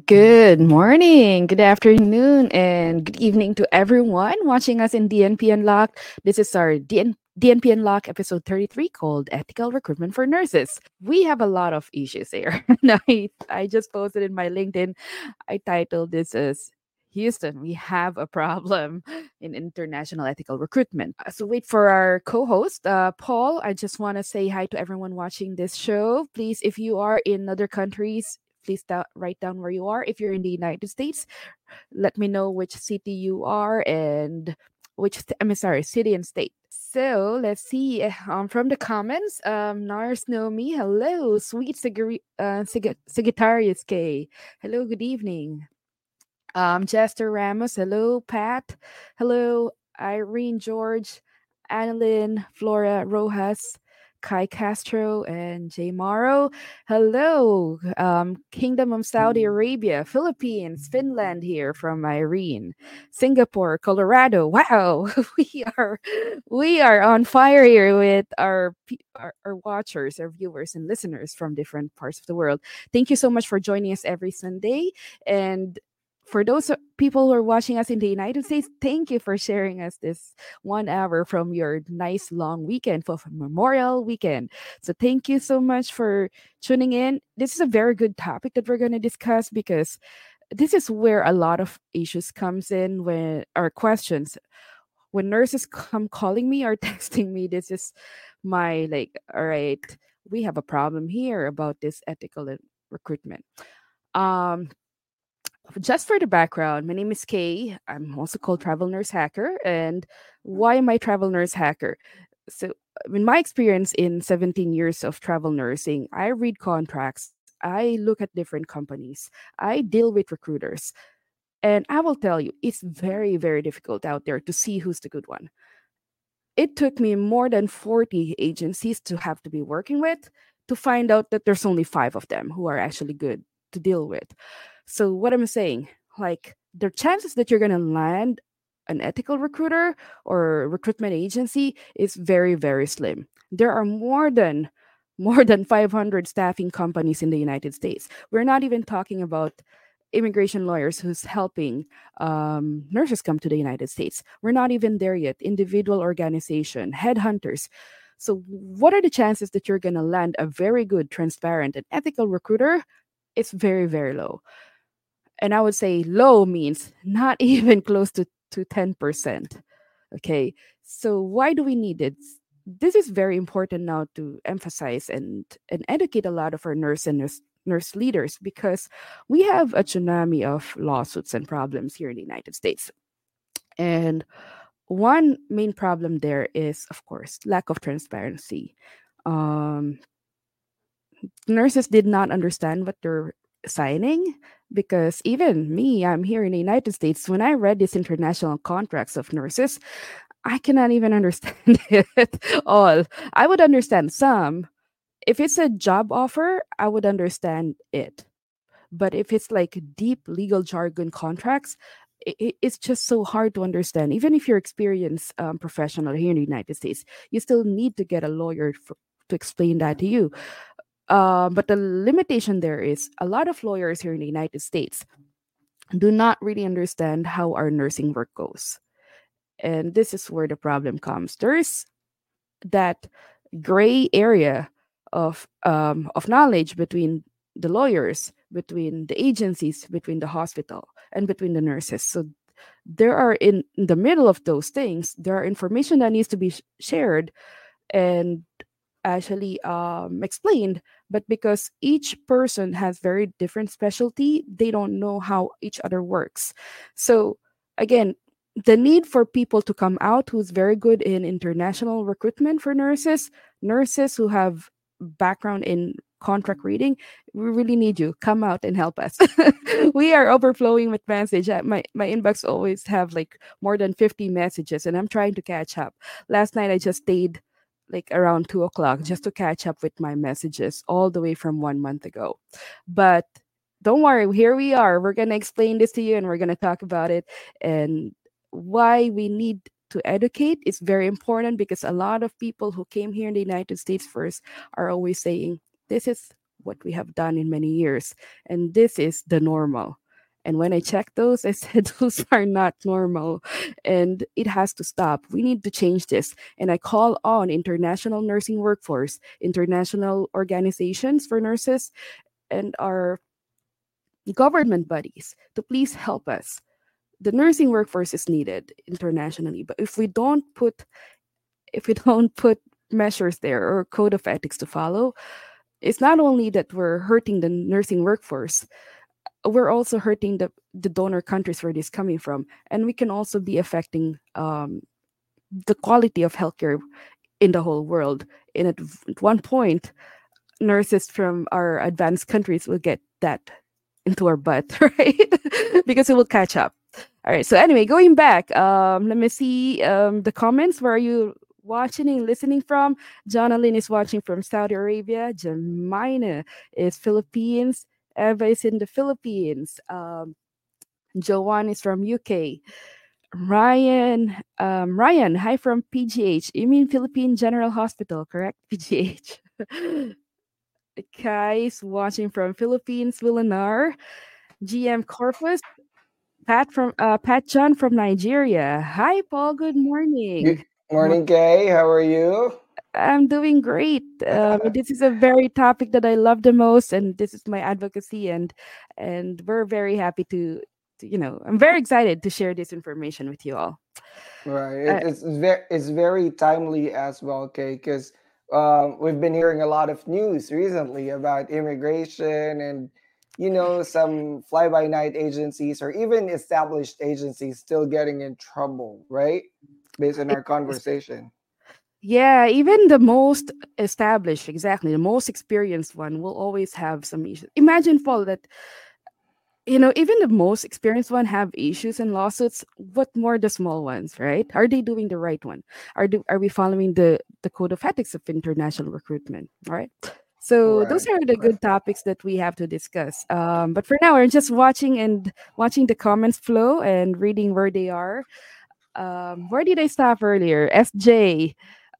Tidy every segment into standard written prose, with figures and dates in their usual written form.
Good morning, good afternoon, and good evening to everyone watching us in DNP Unlocked. This is our DNP Unlocked episode 33 called Ethical Recruitment for Nurses. We have a lot of issues here. I just posted in my LinkedIn, I titled this as Houston, we have a problem in international ethical recruitment. So, wait for our co host, Paul. I just want to say hi to everyone watching this show. Please, if you are in other countries, please write down where you are. If you're in the United States, let me know which city you are and city and state. So let's see. From the comments, Nars Nomi, hello, sweet Sagittarius K. Hello, good evening. Jester Ramos, hello, Pat. Hello, Irene George, Annalyn, Flora Rojas, Kai Castro, and Jay Morrow. Hello, Kingdom of Saudi Arabia, Philippines, Finland here from Irene, Singapore, Colorado. Wow, we are on fire here with our watchers, our viewers, and listeners from different parts of the world. Thank you so much for joining us every Sunday. And for those people who are watching us in the United States, thank you for sharing us this 1 hour from your nice long weekend for Memorial Weekend. So thank you so much for tuning in. This is a very good topic that we're going to discuss because this is where a lot of issues comes in when our questions when nurses come calling me or texting me. This is my like, all right, we have a problem here about this ethical recruitment. Um, just for the background, my name is Kay. I'm also called Travel Nurse Hacker. And why am I Travel Nurse Hacker? So, in my experience in 17 years of travel nursing, I read contracts, I look at different companies, I deal with recruiters. And I will tell you, it's very, very difficult out there to see who's the good one. It took me more than 40 agencies to have to be working with to find out that there's only five of them who are actually good to deal with. So what I'm saying, like the chances that you're gonna land an ethical recruiter or recruitment agency is very, very slim. There are more than 500 staffing companies in the United States. We're not even talking about immigration lawyers who's helping nurses come to the United States. We're not even there yet. Individual organization, headhunters. So, what are the chances that you're going to land a very good, transparent, and ethical recruiter? It's very, very low. And I would say low means not even close to 10%. Okay. So, why do we need it? This is very important now to emphasize and educate a lot of our nurse leaders because we have a tsunami of lawsuits and problems here in the United States. And one main problem there is, of course, lack of transparency. Um, Nurses did not understand what they're signing because even me, I'm here in the United States. When I read these international contracts of nurses, I cannot even understand it all. I would understand some. If it's a job offer, I would understand it. But if it's like deep legal jargon contracts, it's just so hard to understand. Even if you're experienced professional here in the United States, you still need to get a lawyer to explain that to you. But the limitation there is a lot of lawyers here in the United States do not really understand how our nursing work goes. And this is where the problem comes. There's that gray area of knowledge between the lawyers, between the agencies, between the hospital, and between the nurses. So there are in the middle of those things, there are information that needs to be shared and actually explained. But because each person has very different specialty, they don't know how each other works. So again, the need for people to come out who's very good in international recruitment for nurses who have background in contract reading, we really need you. Come out and help us. We are overflowing with message. My inbox always have like more than 50 messages, and I'm trying to catch up. Last night I just stayed like around 2 o'clock just to catch up with my messages all the way from 1 month ago. But don't worry, here we are. We're gonna explain this to you, and we're gonna talk about it and why we need to educate is very important because a lot of people who came here in the United States first are always saying, this is what we have done in many years. And this is the normal. And when I checked those, I said those are not normal and it has to stop. We need to change this. And I call on international nursing workforce, international organizations for nurses, and our government bodies to please help us. The nursing workforce is needed internationally, but if we don't put measures there or code of ethics to follow, it's not only that we're hurting the nursing workforce, we're also hurting the donor countries where this is coming from, and we can also be affecting the quality of healthcare in the whole world. And at one point, nurses from our advanced countries will get that into our butt, right? Because it will catch up. All right. So anyway, going back, let me see the comments. Where are you watching and listening from? Jonalyn is watching from Saudi Arabia. Jamina is Philippines. Eva is in the Philippines. Joanne is from UK. Ryan, hi from PGH. You mean Philippine General Hospital, correct? PGH. Kai is watching from Philippines. Villanar. GM Corpus. Pat John from Nigeria. Hi, Paul. Good Good morning. Mo- morning, Kay. How are you? I'm doing great. This is a very topic that I love the most, and this is my advocacy, and we're very happy I'm very excited to share this information with you all. Right. Uh, It's very timely as well, Kay, because we've been hearing a lot of news recently about immigration and some fly-by-night agencies or even established agencies still getting in trouble, right? Based on it our is. conversation. Yeah, even the most established, exactly, the most experienced one will always have some issues. Imagine, Paul, that even the most experienced one have issues and lawsuits. What more the small ones, right? Are they doing the right one? Are we following the code of ethics of international recruitment? All right. So those Right. are the Right. good topics that we have to discuss. But for now, we're just watching the comments flow and reading where they are. Where did I stop earlier? SJ.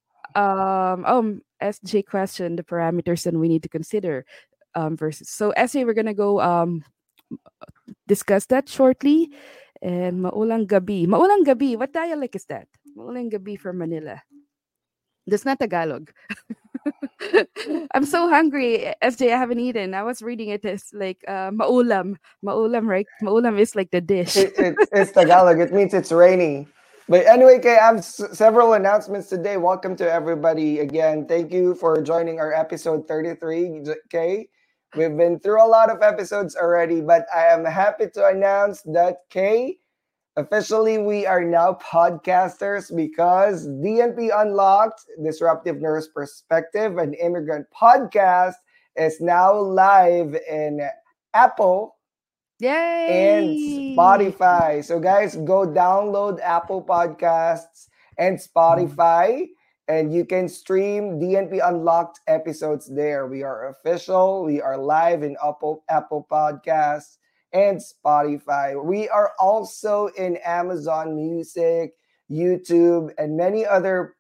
SJ question the parameters that we need to consider. Versus so SJ, we're gonna go discuss that shortly. And Maulang Gabi. Maulang Gabi, what dialect is that? Maulang Gabi from Manila. That's not Tagalog. I'm so hungry, SJ. I haven't eaten. I was reading it as like maulam. Maulam, right? Maulam is like the dish. It's Tagalog. It means it's rainy. But anyway, Kay, I have several announcements today. Welcome to everybody again. Thank you for joining our episode 33, Kay. We've been through a lot of episodes already, but I am happy to announce that, Kay, officially we are now podcasters because DNP Unlocked, Disruptive Nurse Perspective, an immigrant podcast, is now live in Apple and Yay! Spotify. So, guys, go download Apple Podcasts and Spotify, and you can stream DNP Unlocked episodes there. We are official. We are live in Apple Podcasts and Spotify. We are also in Amazon Music, YouTube, and many other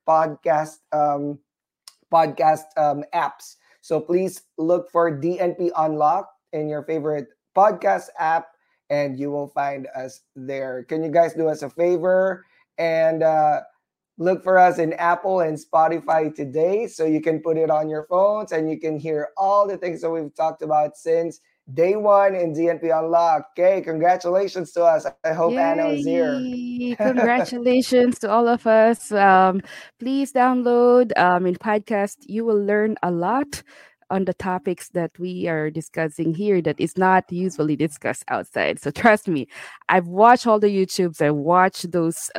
podcast apps. So please look for DNP Unlocked in your favorite podcast app, and you will find us there. Can you guys do us a favor and look for us in Apple and Spotify today so you can put it on your phones and you can hear all the things that we've talked about since day one in DNP Unlocked. Okay, congratulations to us. I hope Anna is here. Yay! Congratulations to all of us. Please download in podcast. You will learn a lot on the topics that we are discussing here that is not usually discussed outside. So trust me, I've watched all the YouTubes. I watched those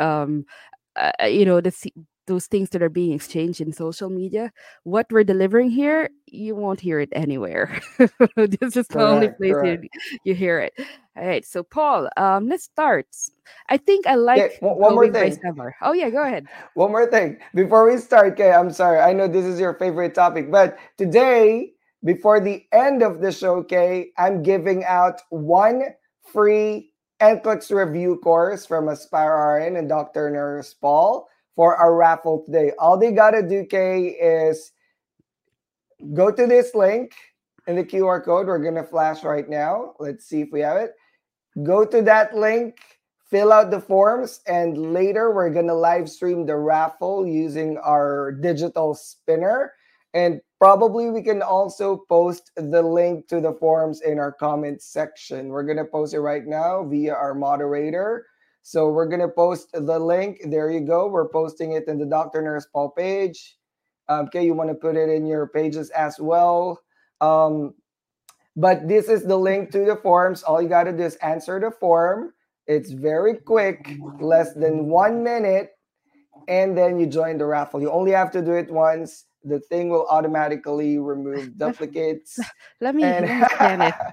those things that are being exchanged in social media. What we're delivering here, you won't hear it anywhere. This is the only Correct, place correct. you hear it. All right, so Paul, let's start. I think I Okay, like one more going by thing. summer. Oh yeah, go ahead. One more thing before we start, Kay. I'm sorry. I know this is your favorite topic, but today, before the end of the show, Kay, I'm giving out one free NCLEX review course from Aspire RN and Dr. Nurse Paul for our raffle today. All they gotta do, Kay, is go to this link in the QR code we're gonna flash right now. Let's see if we have it. Go to that link, fill out the forms, and later we're gonna live stream the raffle using our digital spinner. And probably we can also post the link to the forms in our comments section. We're gonna post it right now via our moderator. So we're gonna post the link. There you go. We're posting it in the Dr. Nurse Paul page. Okay, you want to put it in your pages as well. Um, but this is the link to the forms. All you got to do is answer the form. It's very quick, less than 1 minute, and then you join the raffle. You only have to do it once. The thing will automatically remove Let, duplicates. let And me scan it.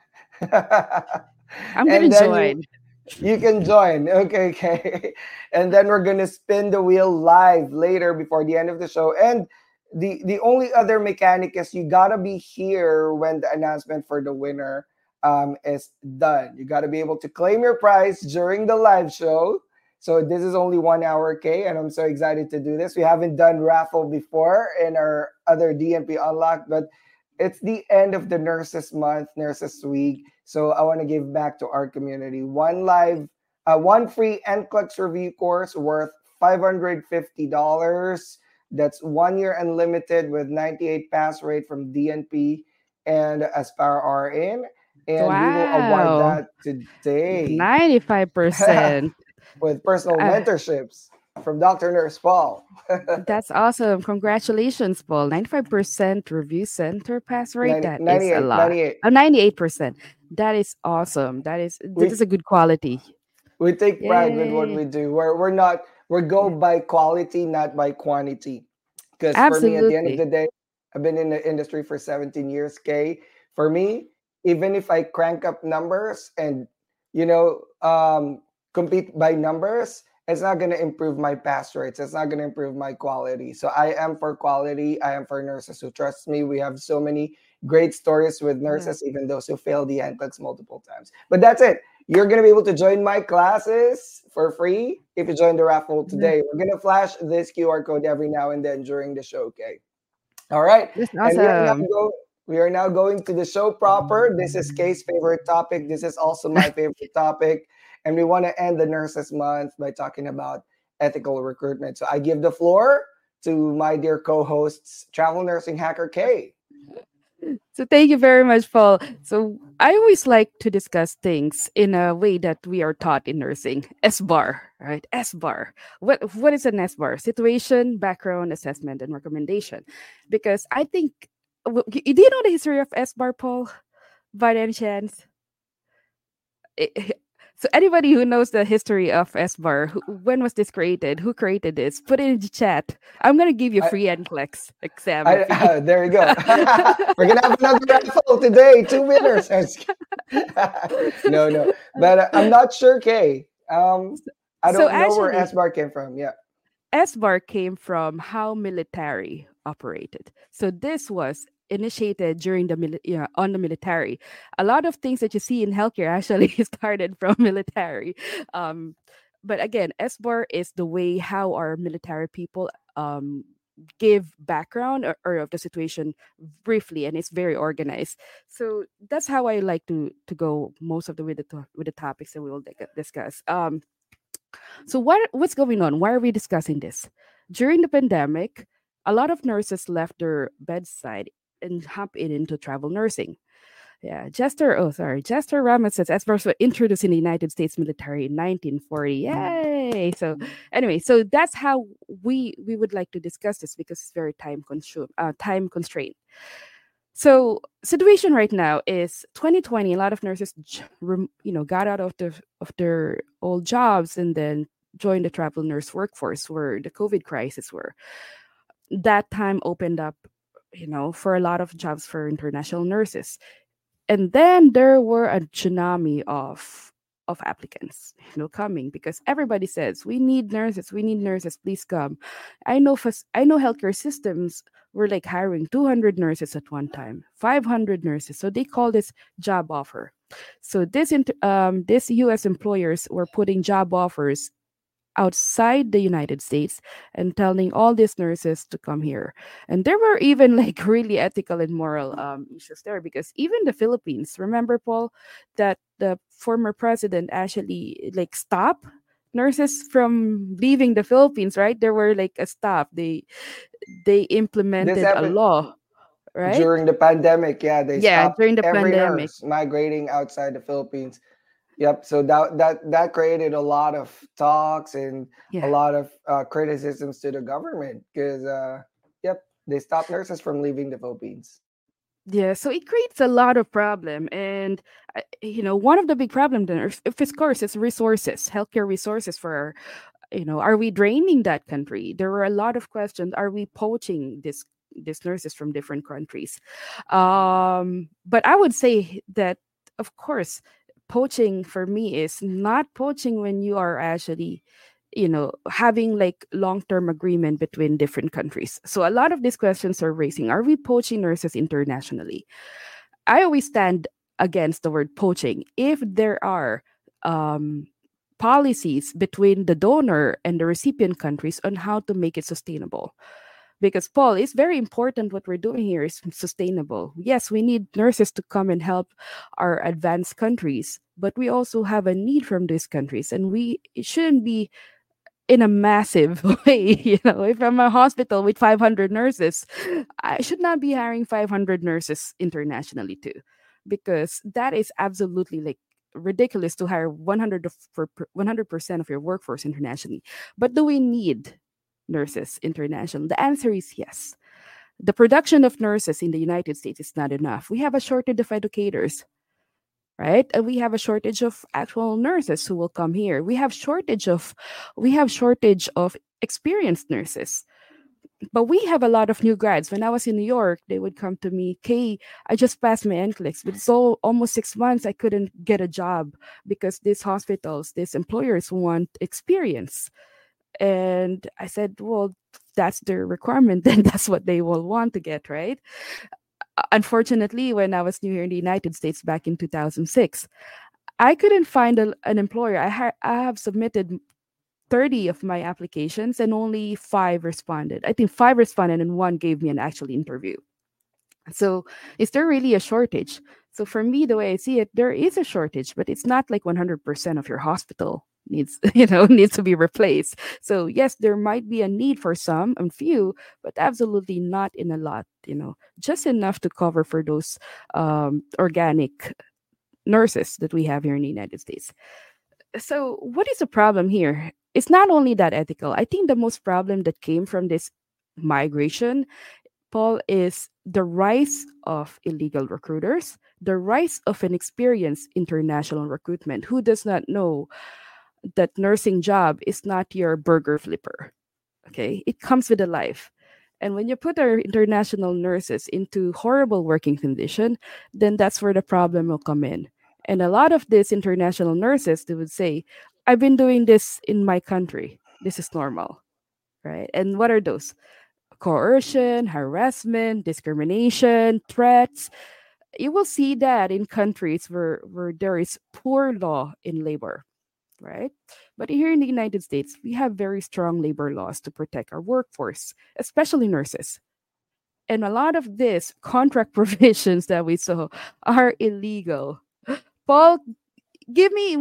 I'm gonna and then join. you can join. Okay, okay. And then we're gonna spin the wheel live later before the end of the show. And the only other mechanic is you gotta be here when the announcement for the winner is done. You gotta be able to claim your prize during the live show. So this is only 1 hour, okay? And I'm so excited to do this. We haven't done raffle before in our other DNP Unlock, but it's the end of the Nurses Month, Nurses Week. So I want to give back to our community. One free NCLEX review course worth $550. That's 1 year unlimited with 98 pass rate from DNP and Aspire RN. And we will award Wow, that today 95%. with personal Uh, mentorships from Dr. Nurse Paul. that's awesome. Congratulations, Paul. 95% review center pass rate. 90, That is a 98, lot. 98. 98%. That is awesome. That We is a good quality. we take pride with what Yay. we do. We go Yeah. by quality, not by quantity. Because for me, at the end of Absolutely. the day, I've been in the industry for 17 years. Okay, for me, even if I crank up numbers and you know compete by numbers, it's not going to improve my pass rates. It's not going to improve my quality. So I am for quality. I am for nurses who trust me. We have so many great stories with Yeah. nurses, even those who failed the NCLEX multiple times. But that's it. You're going to be able to join my classes for free if you join the raffle Yeah. today. We're going to flash this QR code every now and then during the show, okay? All right. That's And awesome. we are now going to the show proper. This is Kay's favorite topic. This is also my favorite topic. And we want to end the Nurses Month by talking about ethical recruitment. So I give the floor to my dear co-hosts, Travel Nursing Hacker Kay. So thank you very much, Paul. So I always like to discuss things in a way that we are taught in nursing. S-bar, right? S-bar. What is an S-bar? Situation, background, assessment, and recommendation. Because I think, do you know the history of S-bar, Paul? By any chance? I- so anybody who knows the history of S-bar, when was this created? Who created this? Put it in the chat. I'm gonna give you I, free NCLEX exam fee. there you go. We're gonna have another raffle today. Two winners. No, no. But I'm not sure, Kay. I So don't know where actually, S bar came from. Yeah. S-bar came from how military operated. So this was initiated during on the military. A lot of things that you see in healthcare actually started from military. Um, but again, S-bar is the way how our military people give background or of the situation briefly, and it's very organized. So that's how I like to go most of the way with the topics that we will discuss. So what's going on? Why are we discussing this? During the pandemic, a lot of nurses left their bedside and hop into travel nursing. Yeah, Jester Ramos says S-bars were introduced in the United States military in 1940. Yay! So anyway, so that's how we would like to discuss this because it's very time constrained. So situation right now is 2020. A lot of nurses, got out of their old jobs and then joined the travel nurse workforce where the COVID crisis were. That time opened up, for a lot of jobs for international nurses, and then there were a tsunami of applicants, coming because everybody says we need nurses, please come. I know healthcare systems were like hiring 200 nurses at one time, 500 nurses, so they call this job offer. So this US employers were putting job offers outside the United States and telling all these nurses to come here. And there were even like really ethical and moral issues there, because even the Philippines, remember, Paul, that the former president actually like stopped nurses from leaving the Philippines, right? There were like a stop. They This implemented a happened law, right? during the pandemic. Yeah, they Yeah, stopped during the every pandemic. nurse migrating outside the Philippines. Yep. So that created a lot of talks and a Yeah. lot of criticisms to the government because yep, they stopped nurses from leaving the Philippines. Yeah, so it creates a lot of problem, and one of the big problem then, if of course, is resources, healthcare resources for our, are we draining that country? There were a lot of questions. Are we poaching these nurses from different countries? But I would say that, of course, poaching for me is not poaching when you are actually, having like long-term agreement between different countries. So a lot of these questions are raising: are we poaching nurses internationally? I always stand against the word poaching if there are um, policies between the donor and the recipient countries on how to make it sustainable. Because, Paul, it's very important what we're doing here is sustainable. Yes, we need nurses to come and help our advanced countries, but we also have a need from these countries, and it shouldn't be in a massive way. If I'm a hospital with 500 nurses, I should not be hiring 500 nurses internationally too, because that is absolutely like ridiculous to hire 100% of your workforce internationally. But do we need nurses international? The answer is yes. The production of nurses in the United States is not enough. We have a shortage of educators, right? And we have a shortage of actual nurses who will come here. We have shortage of experienced nurses. But we have a lot of new grads. When I was in New York, they would come to me, Kay, I just passed my NCLEX, but it's almost 6 months I couldn't get a job because these hospitals, these employers want experience. And I said, well, that's their requirement, then that's what they will want to get, right? Unfortunately, when I was new here in the United States back in 2006, I couldn't find an employer. I have submitted 30 of my applications and only five responded. I think five responded and one gave me an actual interview. So, is there really a shortage? So, for me, the way I see it, there is a shortage, but it's not like 100% of your hospital needs, needs to be replaced. So, yes, there might be a need for some and few, but absolutely not in a lot, just enough to cover for those organic nurses that we have here in the United States. So, what is the problem here? It's not only that ethical. I think the most problem that came from this migration, Paul, is the rise of illegal recruiters, the rise of an experienced international recruitment who does not know that nursing job is not your burger flipper. Okay, it comes with a life. And when you put our international nurses into horrible working condition, then that's where the problem will come in. And a lot of these international nurses, they would say, I've been doing this in my country. This is normal, right? And what are those? Coercion, harassment, discrimination, threats. You will see that in countries where there is poor law in labor, right? But here in the United States, we have very strong labor laws to protect our workforce, especially nurses. And a lot of these contract provisions that we saw are illegal. Paul, give me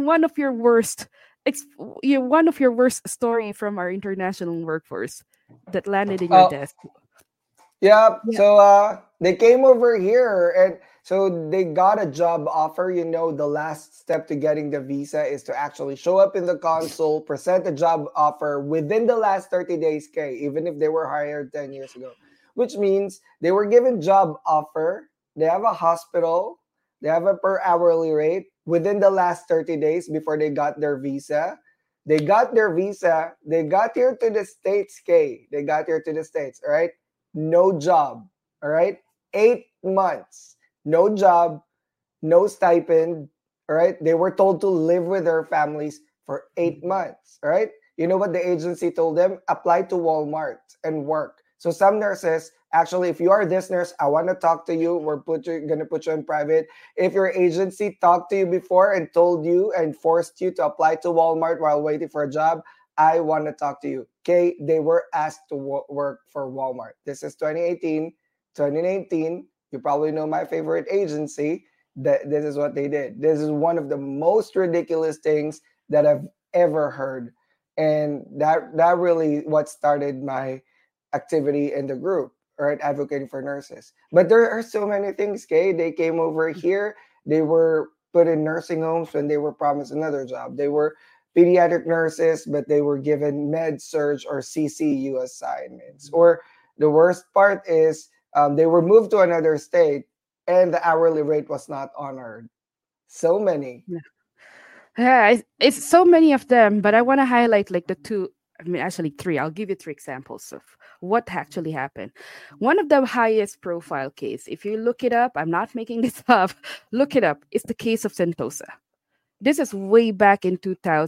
ex- one of your worst story from our international workforce that landed in your Oh, desk. yeah. Yeah. So they came over here and so they got a job offer. The last step to getting the visa is to actually show up in the consul, present a job offer within the last 30 days, K, even if they were hired 10 years ago. Which means they were given job offer, they have a hospital, they have a per hourly rate within the last 30 days before they got their visa. They got their visa, they got here to the States, K. They got here to the States, all right? No job. All right. 8 months, no job, no stipend. All right. They were told to live with their families for 8 months. All right. You know what the agency told them? Apply to Walmart and work. So some nurses, actually, if you are this nurse, I want to talk to you. Gonna put you in private. If your agency talked to you before and told you and forced you to apply to Walmart while waiting for a job, I want to talk to you. Okay, they were asked to work for Walmart. This is 2018, 2019. You probably know my favorite agency. That this is what they did. This is one of the most ridiculous things that I've ever heard, and that really what started my activity in the group, right? Advocating for nurses. But there are so many things. Okay, they came over here. They were put in nursing homes when they were promised another job. They were pediatric nurses, but they were given med surge or CCU assignments. Or the worst part is they were moved to another state and the hourly rate was not honored. So many. Yeah, it's so many of them, but I want to highlight like the two. I mean, actually three. I'll give you three examples of what actually happened. One of the highest profile case, if you look it up, I'm not making this up. Look it up. It's the case of Sentosa. This is way back in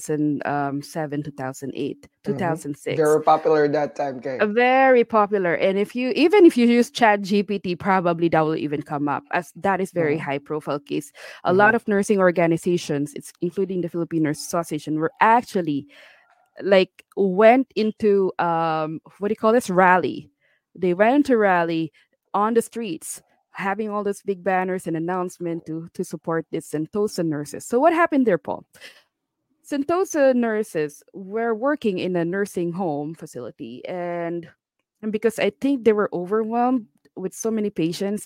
2007, 2008, They 2006. were popular at that time, okay? Very popular. And if you even if you use Chat GPT, probably that will even come up as that is very Mhm, high profile case. A mhm, lot of nursing organizations, it's including the Philippine Nurse Association, were actually like went into what do you call this rally. They went into rally on the streets, having all those big banners and announcement to support this Sentosa nurses. So what happened there, Paul? Sentosa nurses were working in a nursing home facility, and because I think they were overwhelmed with so many patients,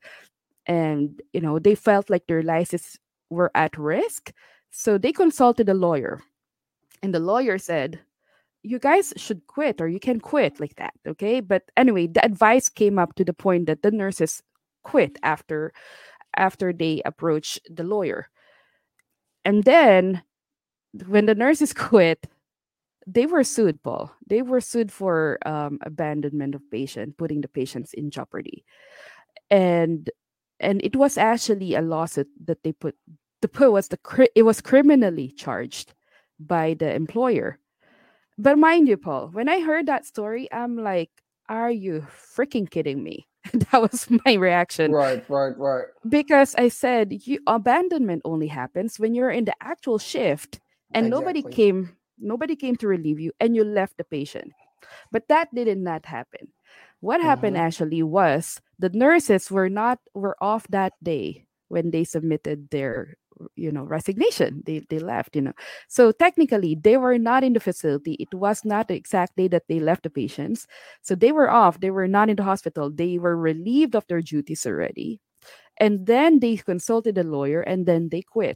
and they felt like their lives were at risk, so they consulted a lawyer, and the lawyer said, "You guys should quit, or you can quit like that, okay?" But anyway, the advice came up to the point that the nurses quit after they approached the lawyer, and then when the nurses quit, they were sued, Paul. They were sued for abandonment of patient, putting the patients in jeopardy, and it was actually a lawsuit that they put. The put was it was criminally charged by the employer. But mind you, Paul, when I heard that story, I'm like, "Are you freaking kidding me?" That was my reaction, right, right, right. because I said, "You abandonment only happens when you're in the actual shift and Exactly. nobody came to relieve you, and you left the patient." But that did not happen. What happened Mhm, actually was the nurses were off that day when they submitted their resignation. They left. So technically they were not in the facility. It was not the exact day that they left the patients. So they were off. They were not in the hospital. They were relieved of their duties already. And then they consulted a lawyer, and then they quit.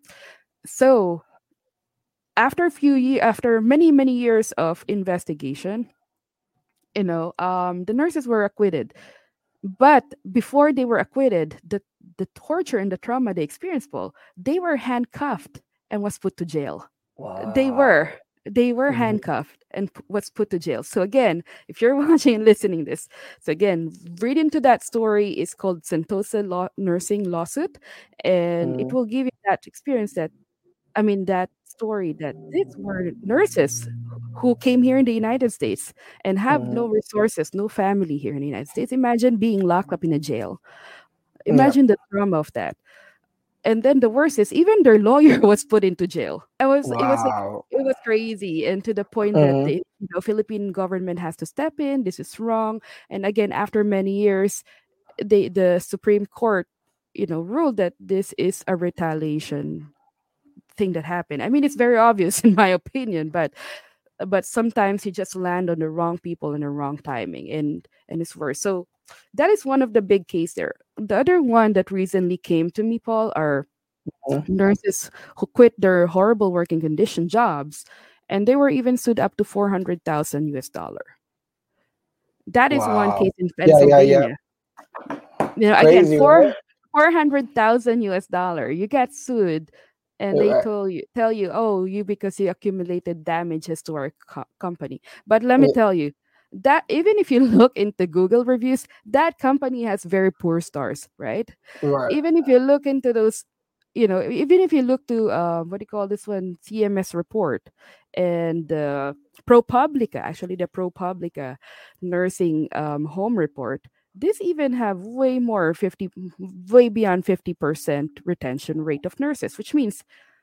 So after many years of investigation, the nurses were acquitted. But before they were acquitted, the torture and the trauma they experienced, Paul, they were handcuffed and was put to jail. They were. wow. They were Mhm, handcuffed and was put to jail. So again, if you're watching and listening this, so again, read into that story is called Sentosa Nursing Lawsuit, and it mhm, will give you that experience that story that these were nurses who came here in the United States and have mhm. no resources, no family here in the United States. Imagine being locked up in a jail. Yeah. Imagine the trauma of that. And then the worst is even their lawyer was put into jail. Wow. It was crazy, and to the point that Mhm, the Philippine government has to step in. This is wrong. And again, after many years, the Supreme Court, ruled that this is a retaliation thing that happened. I mean, it's very obvious in my opinion, but sometimes you just land on the wrong people in the wrong timing, and it's worse. So that is one of the big case there. The other one that recently came to me, Paul, are mhm. nurses who quit their horrible working condition jobs, and they were even sued up to 400,000 US dollar. That is one Wow. case in Yeah, yeah, yeah. Pennsylvania. Again, Crazy, right? 400,000 US dollar. You get sued, and they Right. tell you, "Oh, you because you accumulated damages to our company." But let me Yeah, tell you that even if you look into Google reviews, that company has very poor stars, right? right. Even if you look into those, even if you look to what do you call this one, CMS report, and ProPublica, actually the ProPublica nursing home report, this even have way beyond 50% retention rate of nurses, which means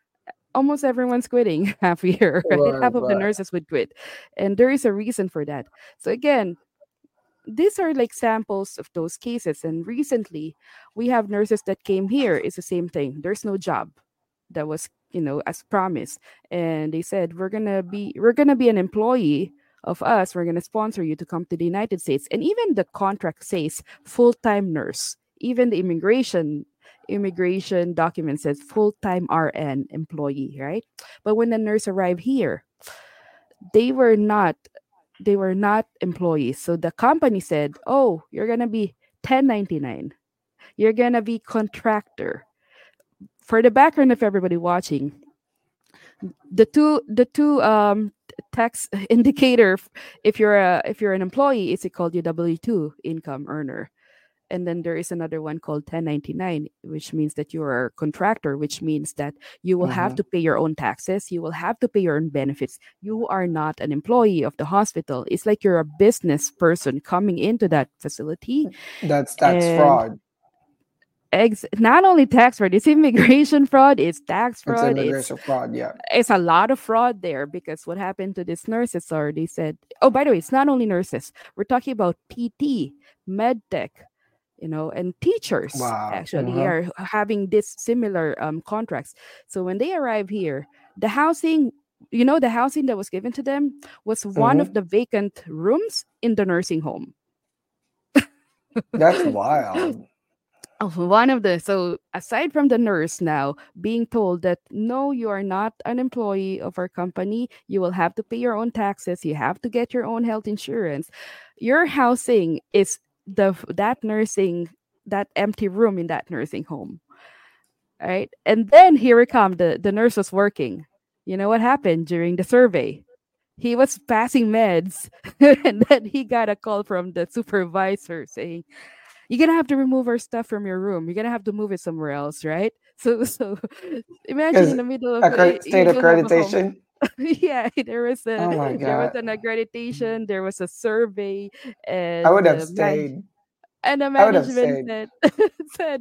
almost everyone's quitting half year, right? Right, Half of the right. nurses would quit. And there is a reason for that. So again, these are like samples of those cases. And recently, we have nurses that came here. It's the same thing. There's no job that was, as promised. And they said, we're gonna be an employee of us. We're gonna sponsor you to come to the United States. And even the contract says full-time nurse. Even the immigration document says full-time RN employee, right? But when the nurse arrived here, they were not they were not employees. So the company said, "Oh, you're going to be 1099. You're going to be contractor." For the background of everybody watching, the two tax indicator, if you're an employee, is it called your W2 income earner. And then there is another one called 1099, which means that you are a contractor, which means that you will have Mm-hmm. to pay your own taxes, you will have to pay your own benefits. You are not an employee of the hospital. It's like you're a business person coming into that facility. That's tax And fraud. not only tax fraud, it's immigration fraud, it's tax It's fraud, it's immigration fraud. Yeah. it's a lot of fraud there. Because what happened to these nurses are, they said, oh, by the way, it's not only nurses. We're talking about PT, med tech, and teachers Wow. actually Uh-huh. are having this similar contracts. So when they arrive here, the housing, the housing that was given to them was one of Mm-hmm. the vacant rooms in the nursing home. That's wild. Oh, one of the so aside from the nurse now being told that no, you are not an employee of our company, you will have to pay your own taxes, you have to get your own health insurance. Your housing is that empty room in that nursing home, right? And then here it come, the nurse was working. You know what happened during the survey? He was passing meds, and then he got a call from the supervisor saying, you're gonna have to remove our stuff from your room. You're gonna have to move it somewhere else, right? So imagine Because in the middle of state you have a home. accreditation. Yeah, there was a Oh my there was God. an accreditation, there was a survey, I and would have the stayed. I would have management stayed. said said,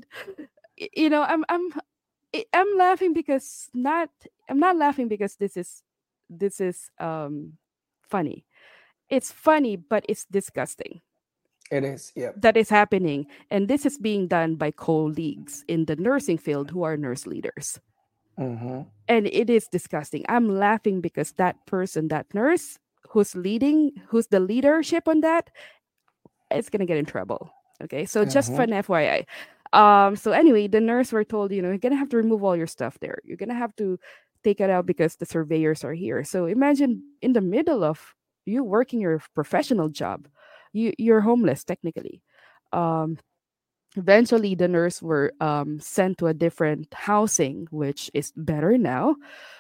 I'm laughing because not I'm not laughing because this is funny. It's funny, but it's disgusting It is. Yep. that is happening. And this is being done by colleagues in the nursing field who are nurse leaders. Mm-hmm. And it is disgusting. I'm laughing because that person, that nurse who's the leadership on that, is going to get in trouble. Okay. So just Mm-hmm. fun FYI. So anyway, the nurse were told, you're going to have to remove all your stuff there. You're going to have to take it out because the surveyors are here. So imagine in the middle of you working your professional job, you're homeless technically. Um, Eventually, the nurse were sent to a different housing, which is better now.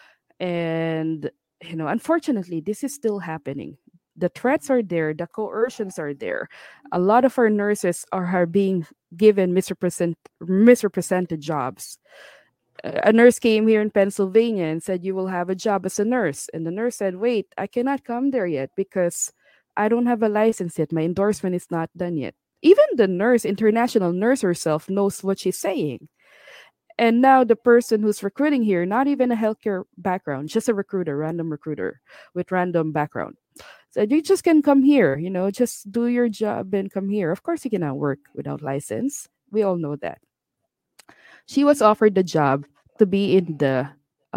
And, unfortunately, this is still happening. The threats are there, the coercions are there. A lot of our nurses are being given misrepresented jobs. A nurse came here in Pennsylvania and said, you will have a job as a nurse. And the nurse said, wait, I cannot come there yet because I don't have a license yet. My endorsement is not done yet. Even the nurse, international nurse herself, knows what she's saying. And now the person who's recruiting here, not even a healthcare background, just a recruiter, random recruiter with random background, said, you just can come here, just do your job and come here. Of course, you cannot work without license. We all know that. She was offered the job to be in the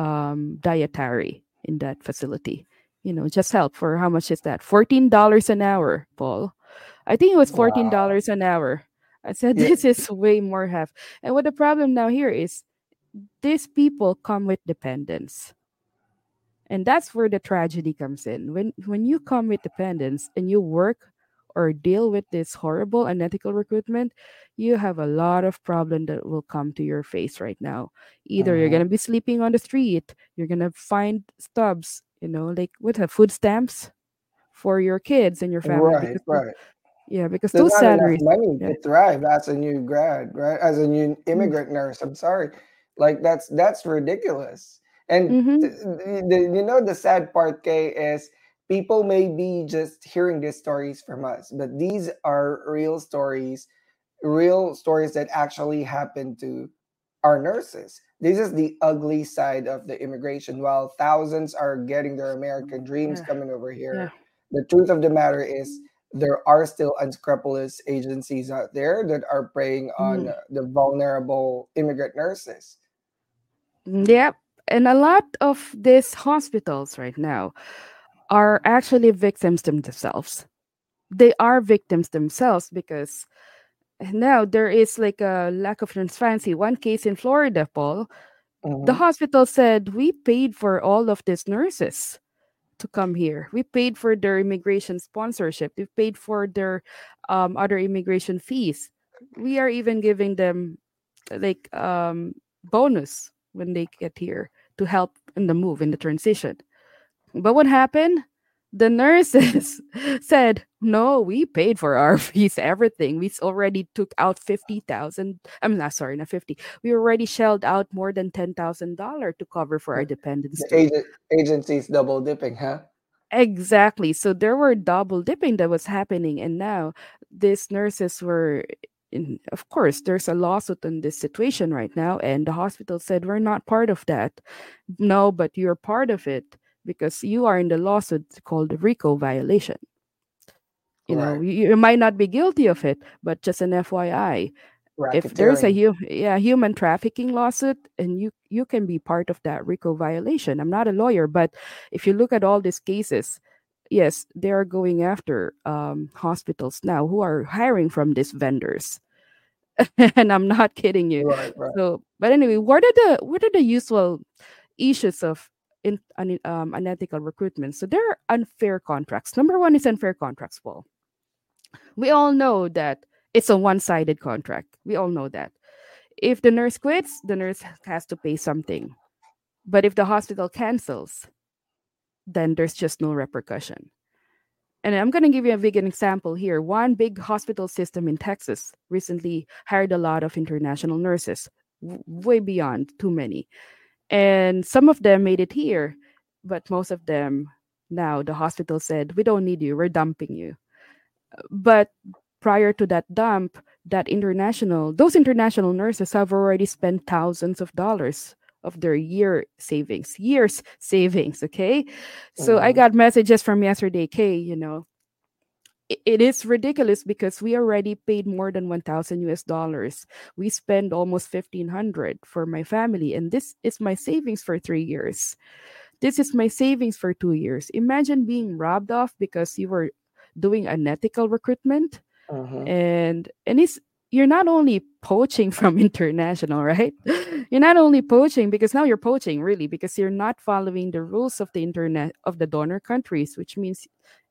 dietary in that facility. Just help for how much is that? $14 an hour, Paul. I think it was Wow. $14 an hour. I said, Yeah. this is way more half. And what the problem now here is these people come with dependence. And that's where the tragedy comes in. When you come with dependence and you work or deal with this horrible unethical recruitment, you have a lot of problem that will come to your face right now. Either you're Mm-hmm. gonna be sleeping on the street, you're gonna find stubs, like what have food stamps for your kids and your family Right. because Right. yeah, because There's those not enough salaries. money Yeah. to thrive as a new grad, right? As a new immigrant nurse. I'm sorry. Like that's ridiculous. And Mm-hmm. the sad part, Kay, is people may be just hearing these stories from us, but these are real stories that actually happen to our nurses. This is the ugly side of the immigration. While thousands are getting their American dreams Yeah. coming over Yeah. here, the truth of the matter is there are still unscrupulous agencies out there that are preying on Mhm. the vulnerable immigrant nurses. Yeah. And a lot of these hospitals right now are actually victims themselves. They are victims themselves because now there is like a lack of transparency. One case in Florida, Paul, the Hmm. hospital said we paid for all of these nurses to come here. We paid for their immigration sponsorship. We paid for their other immigration fees. We are even giving them like bonus when they get here to help in the move in the transition. But what happened? The nurses said, "No, we paid for our fees, everything. We already took out 50,000. I'm not sorry, not 50. We already shelled out more than $10,000 to cover for our dependents The too." agency's double dipping, huh? Exactly. So there were double dipping that was happening, and now these nurses were. Of course, there's a lawsuit in this situation right now, and the hospital said we're not part of that. No, but you're part of it because you are in the lawsuit called RICO violation. You know, Right. you might not be guilty of it, but just an FYI, if there's a Racketeering. human trafficking lawsuit, and you can be part of that RICO violation. I'm not a lawyer, but if you look at all these cases, yes, they are going after hospitals now who are hiring from these vendors. And I'm not kidding you. Right, right. So, but anyway, what are the usual issues of unethical recruitment? So there are unfair contracts. Number one is unfair contracts, Paul. We all know that it's a one-sided contract. We all know that. If the nurse quits, the nurse has to pay something. But if the hospital cancels, then there's just no repercussion. And I'm going to give you a big example here. One big hospital system in Texas recently hired a lot of international nurses, way beyond too many. And some of them made it here, but most of them now the hospital said, "We don't need you, we're dumping you." But prior to that dump, those international nurses have already spent thousands of dollars of their years savings. Okay, so I Hmm. got messages from yesterday, Kay. It is ridiculous because we already paid more than 1,000 US dollars. We spend almost 1,500 for my family, and this is my savings for 3 years. This is my savings for 2 years. Imagine being robbed off because you were doing unethical recruitment, Hmm. and it's you're not only poaching from international, right? You're not only poaching because now you're poaching really because you're not following the rules of the internet of the donor countries, which means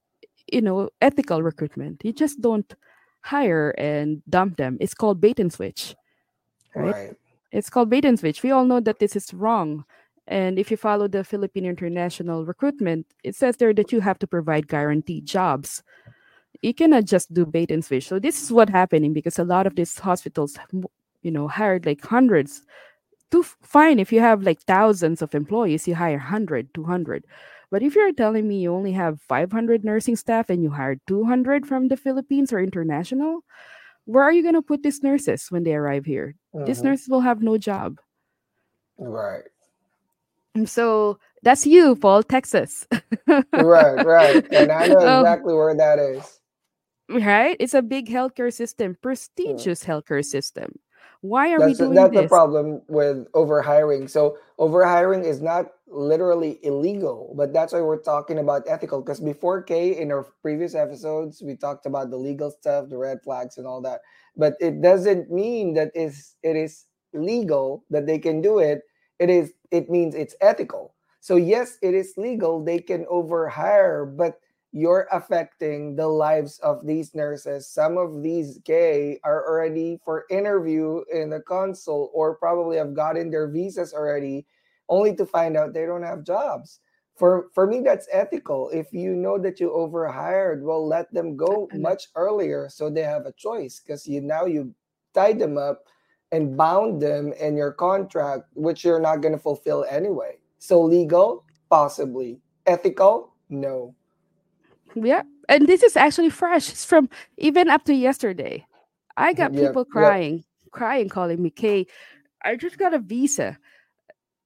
ethical recruitment. You just don't hire and dump them. It's called bait and switch, right? Right. It's called bait and switch. We all know that this is wrong. And if you follow the Philippine international recruitment, it says there that you have to provide guaranteed jobs. You cannot just do bait and switch. So this is what happening because a lot of these hospitals, hired like hundreds. Fine, if you have like thousands of employees, you hire 100, 200. But if you're telling me you only have 500 nursing staff and you hired 200 from the Philippines or international, where are you going to put these nurses when they arrive here? These Hmm. nurses will have no job. Right. And so that's you, Paul, Texas. Right, right. And I know Oh, exactly where that is. right? It's a big healthcare system, Mm. prestigious healthcare system. Why are we doing That's the this? problem with overhiring. So overhiring is not literally illegal, but that's why we're talking about ethical. Because before Kay, in our previous episodes, we talked about the legal stuff, the red flags, and all that. But it doesn't mean that it is legal that they can do it. It means it's ethical. So yes, it is legal. They can overhire, but you're affecting the lives of these nurses. Some of these gay are already for interview in the consul or probably have gotten their visas already, only to find out they don't have jobs. For me, that's ethical. If you know that you overhired, well, let them go And much earlier so they have a choice because you tied them up and bound them in your contract, which you're not going to fulfill anyway. So legal, possibly. Ethical, no. yeah, and this is actually fresh. It's from even up to yesterday. I got Yep, people yep. crying, calling me, Kay, I just got a visa.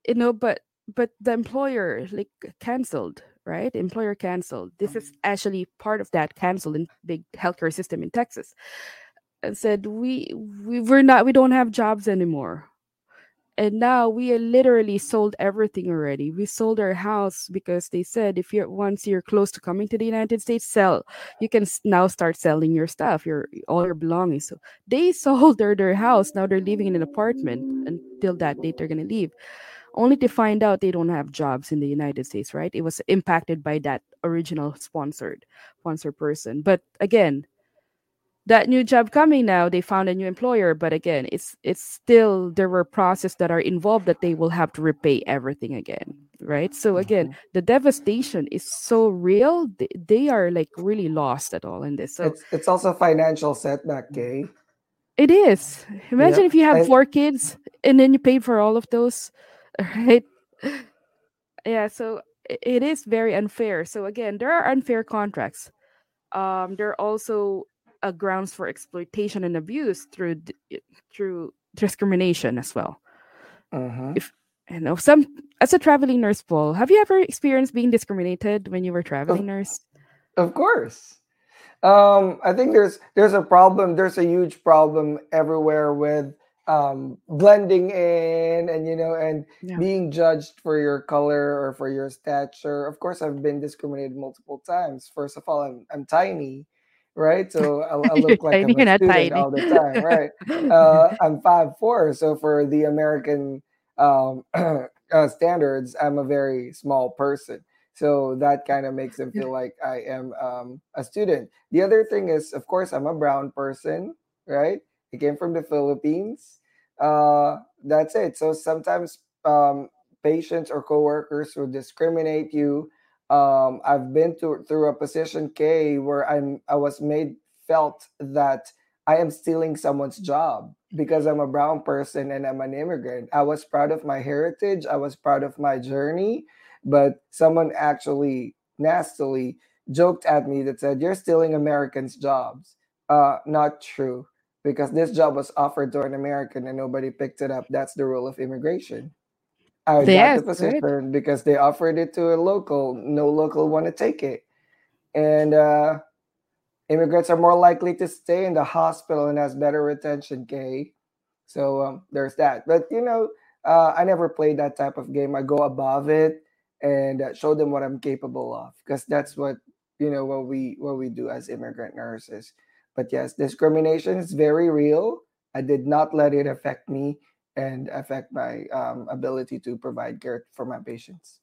but the employer like canceled, right? Employer canceled. This is actually part of that cancel in big healthcare system in Texas, and said we don't have jobs anymore. And now we are literally sold everything already. We sold our house because they said if you're once you're close to coming to the United States, sell. You can now start selling your stuff, your all your belongings. So they sold their house. Now they're living in an apartment until that date they're gonna leave, only to find out they don't have jobs in the United States. Right? It was impacted by that original sponsor person. But again, that new job coming now, they found a new employer, but again, it's still there were processes that are involved that they will have to repay everything again, right? So again, Mhm. the devastation is so real. They are like really lost at all in this. So It's also financial setback, Kay. it is. Imagine Yep. if you have And 4 kids and then you paid for all of those, right? Yeah, so it is very unfair. So again, there are unfair contracts. There are also grounds for exploitation and abuse through discrimination as well. mhm. If some as a traveling nurse, Paul, have you ever experienced being discriminated when you were of traveling nurse? of course. I think there's a problem. There's a huge problem everywhere with blending in, and and Yeah. being judged for your color or for your stature. Of course, I've been discriminated multiple times. First of all, I'm tiny, right? So I You're look like tiny, I'm a you're not student tiny. all the time, right? I'm 5'4", so for the American standards, I'm a very small person. So that kind of makes them feel like I am a student. The other thing is, of course, I'm a brown person, right? I came from the Philippines. That's it. So sometimes patients or coworkers will discriminate you. I've been through a position, K, where I was made felt that I am stealing someone's job because I'm a brown person and I'm an immigrant. I was proud of my heritage. I was proud of my journey, but someone actually nastily joked at me that said, "You're stealing Americans' jobs." Not true, because this job was offered to an American and nobody picked it up. That's the rule of immigration. I got Yes, the right. position because they offered it to a local. No local want to take it, and immigrants are more likely to stay in the hospital and has better retention. K. So there's that. But I never played that type of game. I go above it and show them what I'm capable of, because that's what we do as immigrant nurses. But yes, discrimination is very real. I did not let it affect me and affect my ability to provide care for my patients.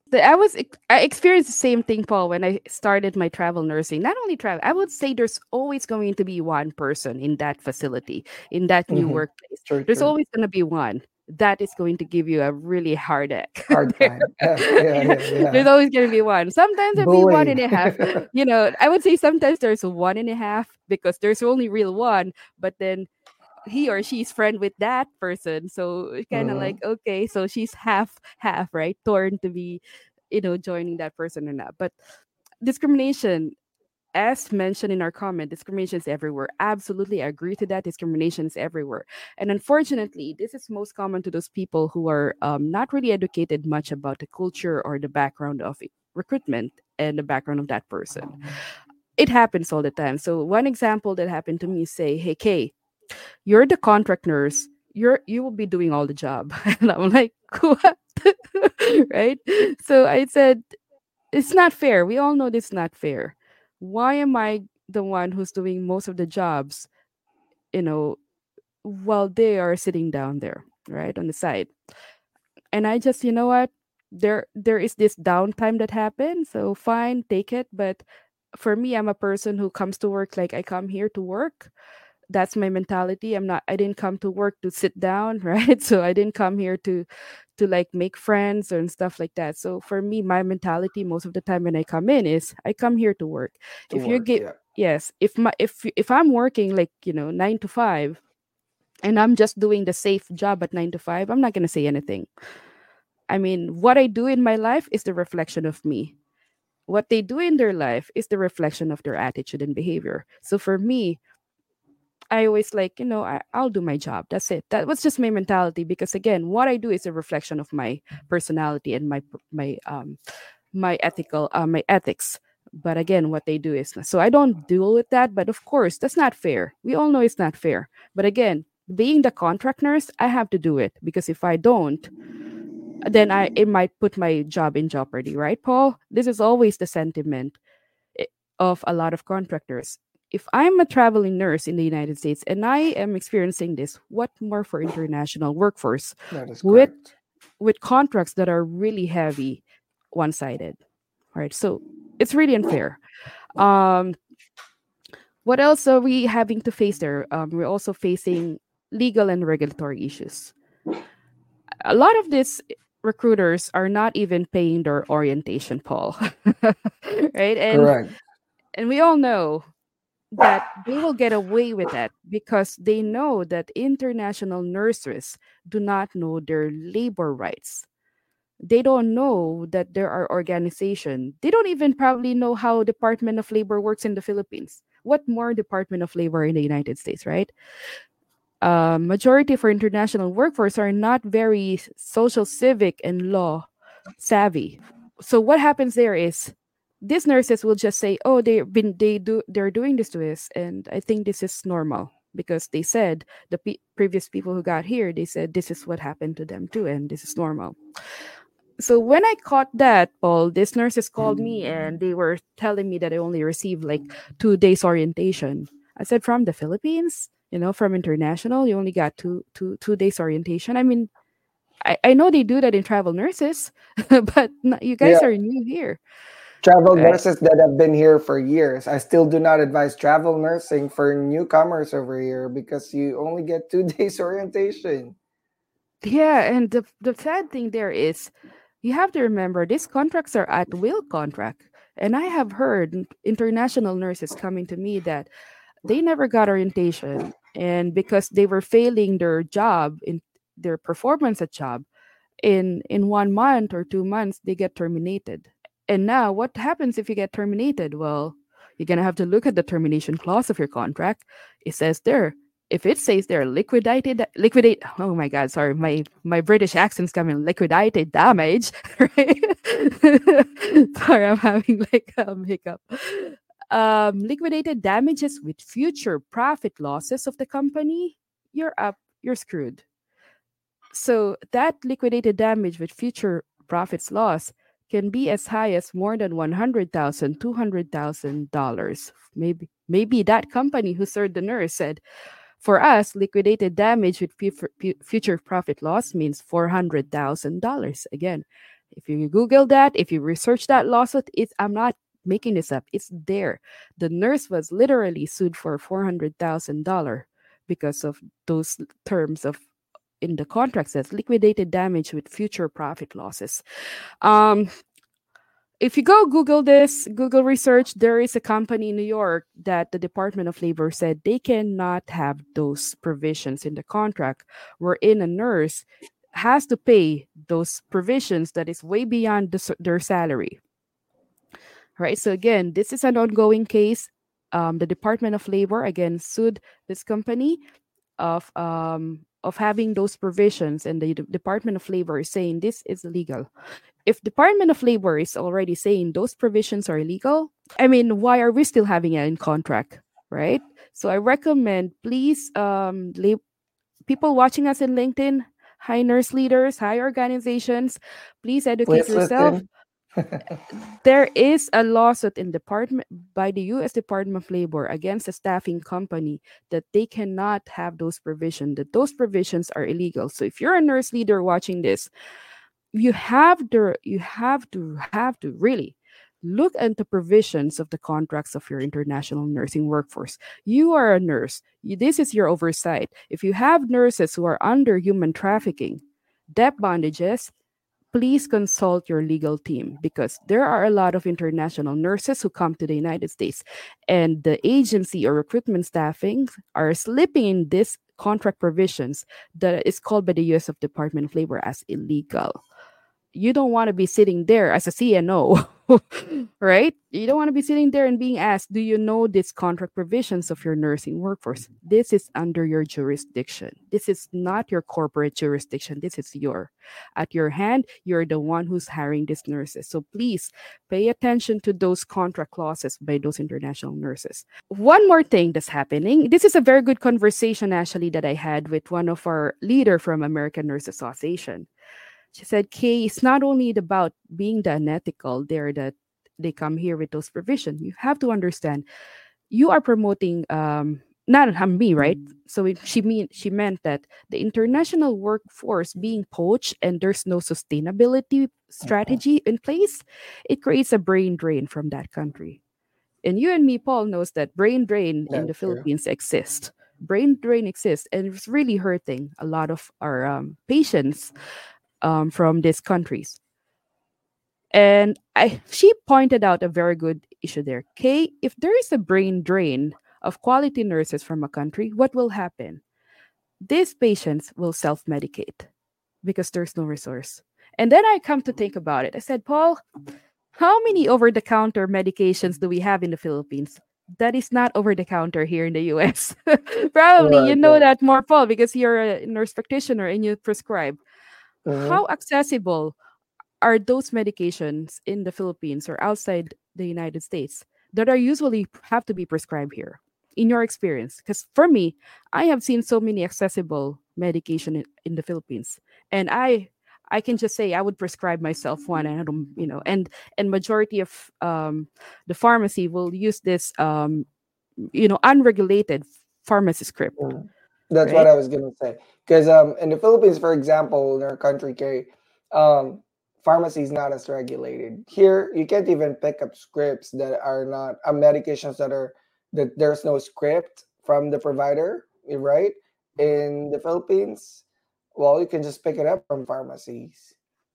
I experienced the same thing, Paul, when I started my travel nursing. Not only travel, I would say there's always going to be one person in that facility, in that new Hmm. workplace. True, There's true. always going to be one that is going to give you a really hard egg. Hard time. Yeah, yeah, Yeah, yeah, there's yeah. always going to be one. Sometimes there'll be one Bully. and a half. I would say sometimes there's a one and a half because there's only real one, but then he or she's friend with that person, so it's kind of like, Hmm. okay, so she's half, right, torn to be joining that person or not. But discrimination, as mentioned in our comment, discrimination is everywhere. Absolutely, I agree to that. Discrimination is everywhere, and unfortunately this is most common to those people who are not really educated much about the culture or the background of recruitment and the background of that person. It happens all the time. So one example that happened to me, say, hey, Kay, you're the contract nurse. You will be doing all the job. And I'm like, what? Right? So I said, it's not fair. We all know this is not fair. Why am I the one who's doing most of the jobs, you know, while they are sitting down there, right, on the side? And I just, you know what? There is this downtime that happens. So fine, take it. But for me, I'm a person who comes to work like I come here to work. That's my mentality. I didn't come to work to sit down, right? So I didn't come here to like make friends and stuff like that. So for me, my mentality most of the time when I come in is I come here to work. To If you work, get yeah. Yes, if I'm working like, 9 to 5 and I'm just doing the safe job at 9 to 5, I'm not going to say anything. I mean, what I do in my life is the reflection of me. What they do in their life is the reflection of their attitude and behavior. So for me, I always like, I'll do my job. That's it. That was just my mentality because again, what I do is a reflection of my personality and my ethics. But again, what they do is so I don't deal with that. But of course, that's not fair. We all know it's not fair. But again, being the contract nurse, I have to do it because if I don't, then it might put my job in jeopardy, right, Paul? This is always the sentiment i- of a lot of contractors. If I'm a traveling nurse in the United States and I am experiencing this, what more for international workforce That is with correct. contracts that are really heavy, one-sided, right? So it's really unfair. Um, what else are we having to face there? We're also facing legal and regulatory issues. A lot of these recruiters are not even paying their orientation, Paul, right? Correct. And we all know that they will get away with that because they know that international nurses do not know their labor rights. They don't know that there are organizations. They don't even probably know how Department of Labor works in the Philippines. What more Department of Labor in the United States, right? Majority for international workforce are not very social, civic, and law savvy. So what happens there is these nurses will just say, "Oh, they're doing this to us," and I think this is normal because they said previous people who got here they said this is what happened to them too, and this is normal. So when I caught that, Paul, these nurses called me and they were telling me that I only received like 2 days orientation. I said, from the Philippines, from international, you only got two days orientation. I mean, I know they do that in travel nurses, but you Yeah. guys are new here, Travel right? nurses that have been here for years. I still do not advise travel nursing for newcomers over here because you only get 2 days orientation. Yeah, and the sad thing there is you have to remember these contracts are at will contract. And I have heard international nurses coming to me that they never got orientation and because they were failing their job in their performance at job in 1 month or 2 months they get terminated. And now what happens if you get terminated? Well, you're going to have to look at the termination clause of your contract. It says there, if it says there liquidate, oh my god, sorry, my British accent's coming, liquidated damage, right? Sorry, I'm having like a hiccup. Liquidated damages with future profit losses of the company, you're up, you're screwed. So that liquidated damage with future profits loss can be as high as more than 100,000, $200,000. Maybe that company who served the nurse said, for us, liquidated damage with future profit loss means $400,000. Again, if you Google that, if you research that lawsuit, I'm not making this up. It's there. The nurse was literally sued for $400,000 because of those terms of in the contract says liquidated damage with future profit losses. Um, if you go Google this, Google research, there is a company in New York that the Department of Labor said they cannot have those provisions in the contract wherein a nurse has to pay those provisions that is way beyond their salary. Right. So again, this is an ongoing case. The Department of Labor again sued this company of having those provisions, and the Department of Labor is saying this is illegal. If Department of Labor is already saying those provisions are illegal, I mean, why are we still having it in contract, right? So I recommend, please, people watching us in LinkedIn, high nurse leaders, high organizations, please educate Please yourself. listen. There is a lawsuit in department by the U.S. Department of Labor against a staffing company that they cannot have those provisions. That those provisions are illegal. So if you're a nurse leader watching this, you have to really look into provisions of the contracts of your international nursing workforce. You are a nurse. This is your oversight. If you have nurses who are under human trafficking, debt bondages, please consult your legal team because there are a lot of international nurses who come to the United States and the agency or recruitment staffing are slipping in this contract provisions that is called by the US of Department of Labor as illegal. You don't want to be sitting there as a CNO right? You don't want to be sitting there and being asked, do you know these contract provisions of your nursing workforce? This is under your jurisdiction. This is not your corporate jurisdiction. This is your at your hand. You're the one who's hiring these nurses. So please pay attention to those contract clauses by those international nurses. One more thing that's happening. This is a very good conversation actually that I had with one of our leader from American Nurse Association. She said, Kay, it's not only about being the unethical there that they come here with those provisions. You have to understand you are promoting not me, right? So she meant that the international workforce being poached and there's no sustainability strategy in place, it creates a brain drain from that country. And you and me, Paul, knows that brain drain in the That's true. Philippines exists. Brain drain exists, and it's really hurting a lot of our patients from these countries. And she pointed out a very good issue there. Kay, if there is a brain drain of quality nurses from a country, what will happen? These patients will self medicate because there's no resource. And then I come to think about it. I said, Paul, how many over the counter medications do we have in the Philippines? That is not over the counter here in the US. Probably you Right, know right. that more, Paul, because you're a nurse practitioner and you prescribe. Mm-hmm. How accessible are those medications in the Philippines or outside the United States that are usually have to be prescribed here? In your experience, because for me, I have seen so many accessible medication in the Philippines, and I can just say I would prescribe myself one, and I don't, and majority of the pharmacy will use this unregulated pharmacy script, Mm. That's what right? I was gonna say. Because in the Philippines, for example, in our country, Kay, um, pharmacy is not as regulated. Here, you can't even pick up scripts that are not medications that there's no script from the provider, right? In the Philippines, well, you can just pick it up from pharmacies.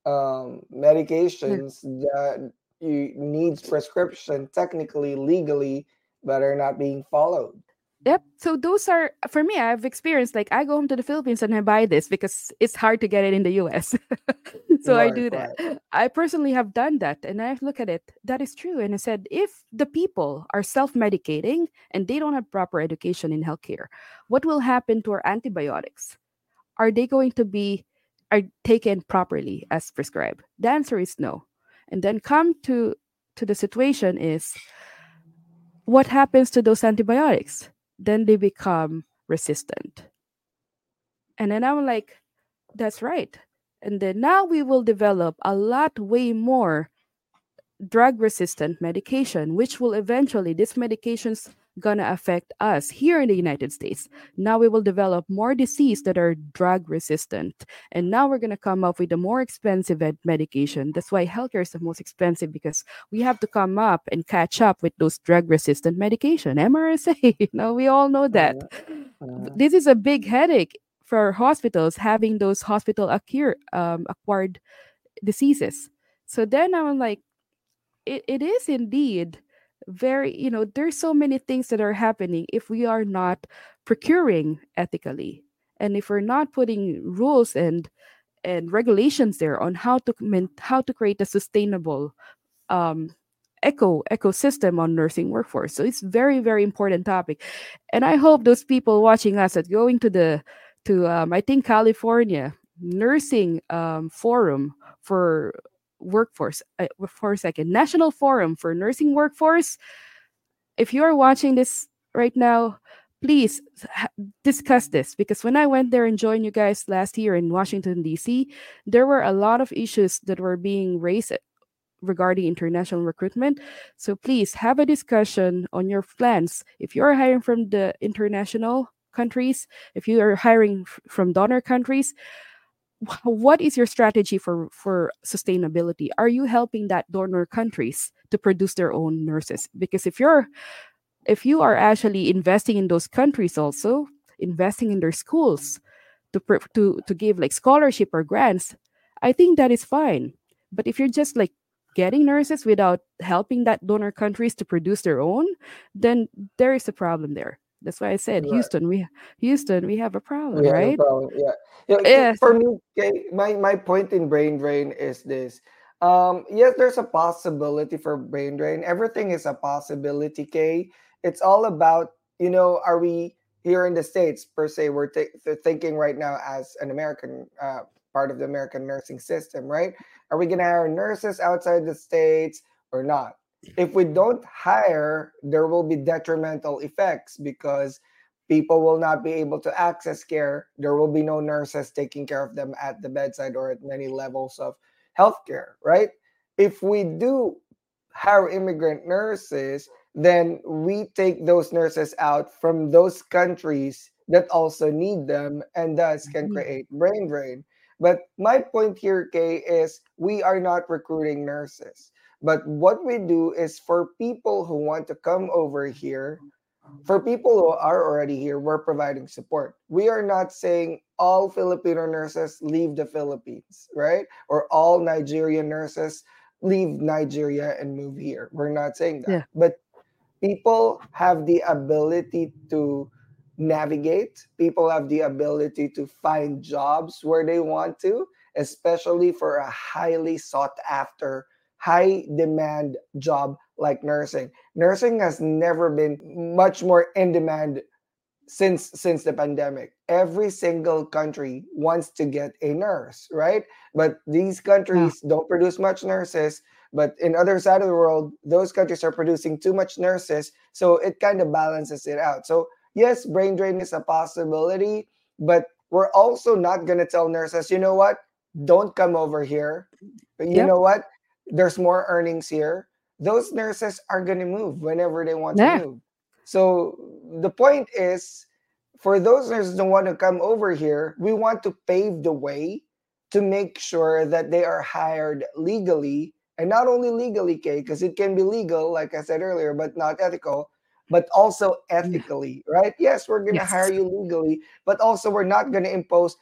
Medications that you needs prescription technically legally, but are not being followed. Yep. So those are for me. I've experienced like I go home to the Philippines and I buy this because it's hard to get it in the US. So I Right, do that. right. I personally have done that and I look at it. That is true. And I said, if the people are self-medicating and they don't have proper education in healthcare, what will happen to our antibiotics? Are they going to be are taken properly as prescribed? The answer is no. And then come to the situation is what happens to those antibiotics? Then they become resistant. And then I'm like, that's right. And then now we will develop a lot way more drug resistant medication, which will eventually, this medication's gonna affect us here in the United States. Now we will develop more disease that are drug resistant. And now we're gonna come up with a more expensive medication. That's why healthcare is the most expensive because we have to come up and catch up with those drug resistant medication. MRSA, we all know that. Mhm, mhm. This is a big headache for hospitals having those acquired diseases. So then I'm like, it is indeed very, there's so many things that are happening if we are not procuring ethically and if we're not putting rules and regulations there on how to create a sustainable um ecosystem on nursing workforce. So it's very very important topic, and I hope those people watching us at going to the to I think California nursing forum for workforce for a second, national forum for nursing workforce. If you're watching this right now, please discuss this, because when I went there and joined you guys last year in Washington DC, there were a lot of issues that were being raised regarding international recruitment. So please have a discussion on your plans. If you're hiring from the international countries, if you are hiring from donor countries, what is your strategy for sustainability? Are you helping that donor countries to produce their own nurses? Because if you are actually investing in those countries, also investing in their schools to give like scholarship or grants, I think that is fine. But if you're just like getting nurses without helping that donor countries to produce their own, then there is a problem there. That's why I said Right. Houston, we have a problem, We have a right? problem. Yeah. Yeah. Yes. For me, okay, my point in brain drain is this. Yes, there's a possibility for brain drain. Everything is a possibility, Kay. It's all about, are we here in the States, per se, we're thinking right now as an American, part of the American nursing system, right? Are we going to hire nurses outside the States or not? If we don't hire, there will be detrimental effects because people will not be able to access care. There will be no nurses taking care of them at the bedside or at many levels of healthcare, right? If we do hire immigrant nurses, then we take those nurses out from those countries that also need them and thus can Mhm. create brain drain. But my point here, Kay, is we are not recruiting nurses. But what we do is for people who want to come over here, for people who are already here, we're providing support. We are not saying all Filipino nurses leave the Philippines, right? Or all Nigerian nurses leave Nigeria and move here. We're not saying that. Yeah. But people have the ability to navigate, people have the ability to find jobs where they want to, especially for a highly sought after, high demand job like nursing. Nursing has never been much more in demand since the pandemic. Every single country wants to get a nurse, right? But these Yeah. countries don't produce much nurses. But in other side of the world, those countries are producing too much nurses, so it kind of balances it out. So yes, brain drain is a possibility, but we're also not gonna tell nurses, you know what? Don't come over here. But you Yep. know what? There's more earnings here. Those nurses are gonna move whenever they want to Yeah. move. So the point is, for those nurses who want to come over here, we want to pave the way to make sure that they are hired legally, and not only legally, Kay, because it can be legal, like I said earlier, but not ethical, but also Yeah. ethically, right? Yes, we're gonna hire Yes. you legally, but also we're not gonna impose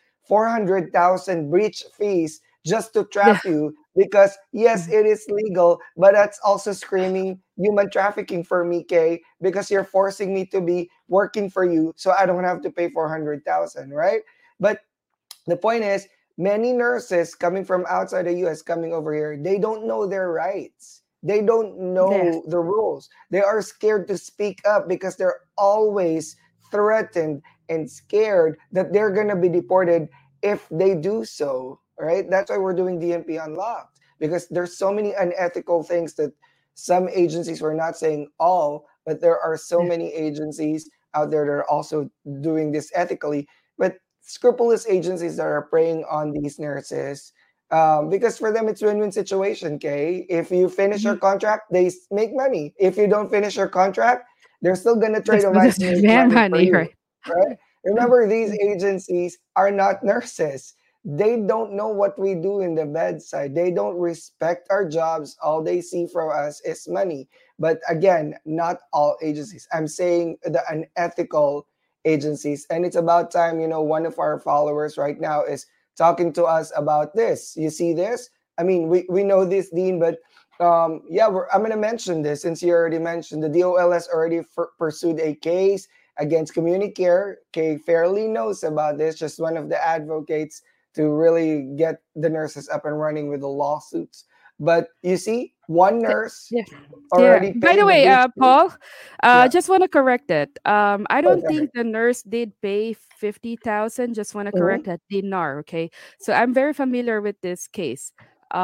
400,000 breach fees just to Yeah. trap you because yes, Mhm. it is legal, but that's also screaming human trafficking for me, Kay, because you're forcing me to be working for you so I don't have to pay 400,000, right? But the point is, many nurses coming from outside the US coming over here, they don't know their rights. They don't Yes. know the rules. They are scared to speak up because they're always threatened and scared that they're going to be deported if they do so, right? That's why we're doing DNP Unlocked because there's so many unethical things that some agencies, we're not saying all, but there are so Yeah. many agencies out there that are also doing this ethically. But scrupulous agencies that are preying on these nurses, because for them it's win-win situation. Okay, if you finish your Mhm. contract, they make money. If you don't finish your contract, they're still gonna try That's to that's make their money for money, you, right? right? Remember, these agencies are not nurses. They don't know what we do in the bedside. They don't respect our jobs. All they see from us is money. But again, not all agencies. I'm saying the unethical agencies. And it's about time, one of our followers right now is talking to us about this. You see this? I mean, we know this, Dean, but yeah, I'm going to mention this since you already mentioned the DOL has already pursued a case against Communicare. Kay fairly knows about this, just one of the advocates to really get the nurses up and running with the lawsuits. But you see, one nurse Yeah. Yeah. already By the paid the way, breach fee. Paul, Yeah. just want to correct it. I Oh, don't sorry. think the nurse did pay 50,000. Just want to correct Mhm. that dinar. Okay. So I'm very familiar with this case.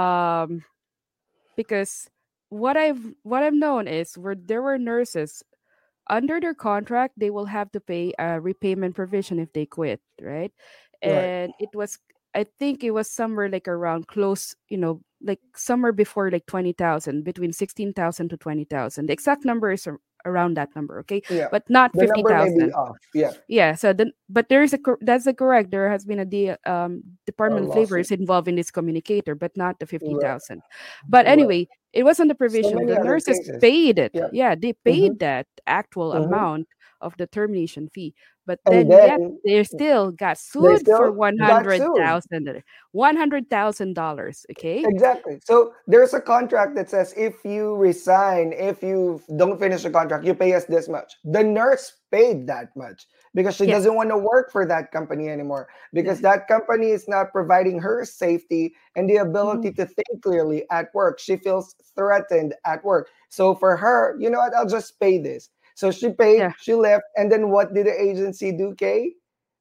Um, because what I've known is where there were nurses under their contract, they will have to pay a repayment provision if they quit, right? Right. And it was, I think it was somewhere like around close, like somewhere before like 20,000, between 16,000 to 20,000. The exact number is around that number, okay? Yeah. But not The number may be 50,000. off. Yeah. Yeah, so then, but there is that's a correct. There has been A Department of Labor lawsuit. is involved in this communicator, but not the Right. 50,000. But Right. anyway, it was on the So provision. many The other nurses cases. paid it. Yeah. Yeah, they Mm-hmm. paid that actual Mm-hmm. amount of the termination fee. But And then yet then they still got they sued for still got sued. $100,000. Okay. Exactly. So there's a contract that says if you resign, if you don't finish the contract, you pay us this much. The nurse paid that much because she Yes. doesn't want to work for that company anymore Yeah. because that company is not providing her safety and the Mhm. ability to think clearly at work. She feels threatened at work. So for her, you know what? I'll just pay this. So she paid, Yeah. she left, and then what did the agency do, Kay?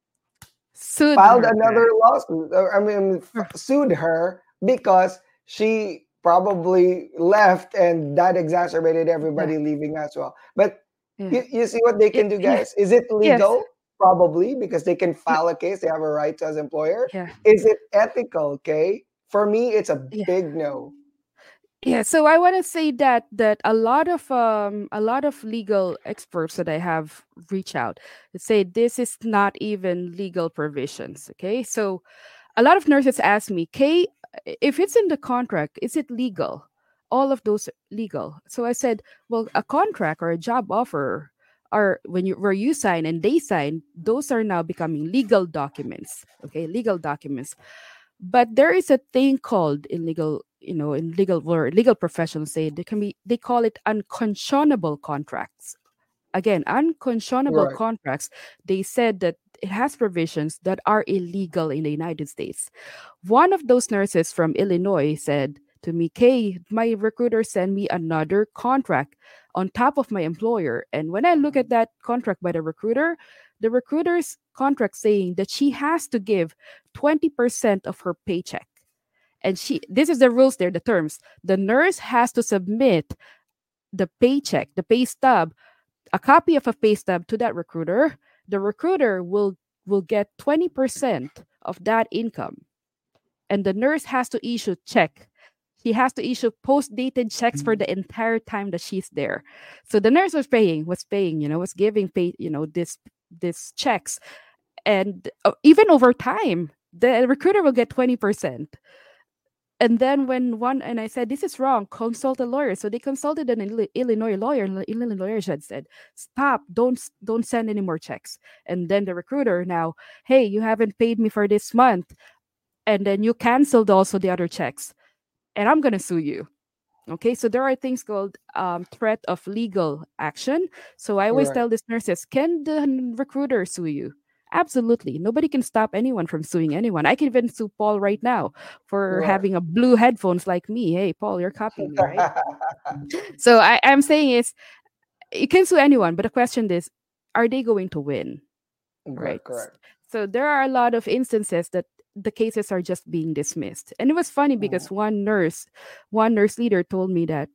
Sued Filed her another back. lawsuit. I mean, sued her because she probably left, and that exacerbated Yeah. everybody leaving as well. But Yeah. you see what they can do, Yeah. guys? Is it Yes. legal? Probably because they can No, file a case. They have a right to as employer. yeah. Is it ethical? Okay, for me, it's a Yeah. big no. Yeah, so I want to say that a lot of legal experts that I have reached out say this is not even legal provisions. Okay, so a lot of nurses ask me, Kay, if it's in the contract, is it legal? All of those legal. So I said, well, a contract or a job offer are when you where you sign and they sign, those are now becoming legal documents. Okay, legal documents. But there is a thing called in legal, in legal where legal professionals say they call it unconscionable contracts. Again, unconscionable Right. contracts, they said that it has provisions that are illegal in the United States. One of those nurses from Illinois said to me, Kay, my recruiter sent me another contract on top of my employer. And when I look at that contract by the recruiter's contract saying that she has to give 20% of her paycheck. And this is the rules there, the terms. The nurse has to submit the paycheck, the pay stub, a copy of a pay stub to that recruiter. The recruiter will get 20% of that income, and the nurse has to issue check. She has to issue post-dated checks for the entire time that she's there. So the nurse was paying, was giving pay, this checks, and even over time, the recruiter will get 20%. And then and I said, this is wrong, consult a lawyer. So they consulted an Illinois lawyer, and the Illinois lawyer said, stop, don't send any more checks. And then the recruiter now, hey, you haven't paid me for this month, and then you canceled also the other checks, and I'm gonna sue you. Okay, so there are things called threat of legal action. So I always Right. tell these nurses, can the recruiter sue you? Absolutely. Nobody can stop anyone from suing anyone. I can even sue Paul right now for Right. having a blue headphones like me. Hey, Paul, you're copying me, right? So I'm saying is you can sue anyone, but the question is, are they going to win? Right. Correct. So there are a lot of instances that the cases are just being dismissed. And it was funny because Mhm. one nurse leader told me that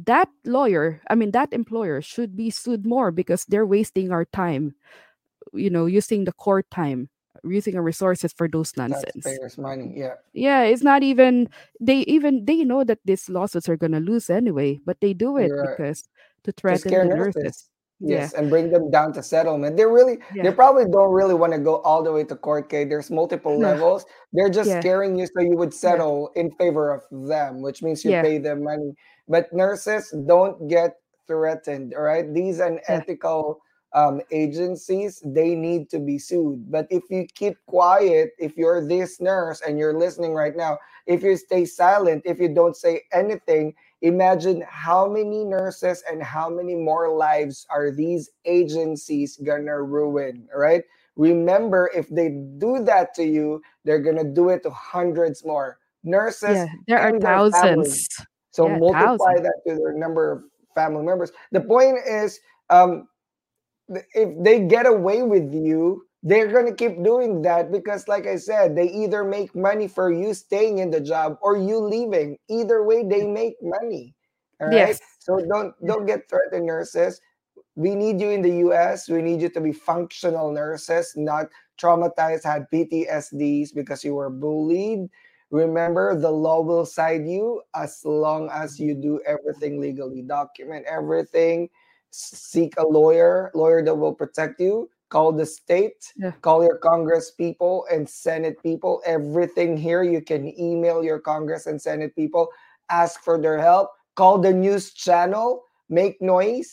that employer should be sued more because they're wasting our time, using the court time, using our resources for those nonsense. Taxpayers' money. Yeah. Yeah, it's not even they know that these lawsuits are gonna lose anyway, but they do it You're right. because to To threaten scare the nurses. nurses. Yeah. Yes, and bring them down to settlement. They Yeah. probably don't really want to go all the way to court, Kay. There's multiple Yeah. levels. They're just Yeah. scaring you so you would Yeah. settle in favor of them, which means you Yeah. pay them money. But nurses don't get threatened, all right? These Yeah. unethical agencies, they need to be sued. But if you keep quiet, if you're this nurse and you're listening right now, if you stay silent, if you don't say anything, imagine how many nurses and how many more lives are these agencies gonna ruin, right? Remember, if they do that to you, they're gonna do it to hundreds more nurses Yeah. There are and their families. thousands. So Yeah, multiply thousands. that to their number of family members. The point is, um, if they get away with you, they're going to keep doing that because, like I said, they either make money for you staying in the job or you leaving. Either way, they make money. All right. Yes. So don't get threatened, nurses. We need you in the US. We need you to be functional nurses, not traumatized, had PTSDs because you were bullied. Remember, the law will side you as long as you do everything legally. Document everything. Seek a lawyer that will protect you. Call the state, Yeah. call your Congress people and Senate people. Everything here, you can email your Congress and Senate people, ask for their help. Call the news channel, make noise.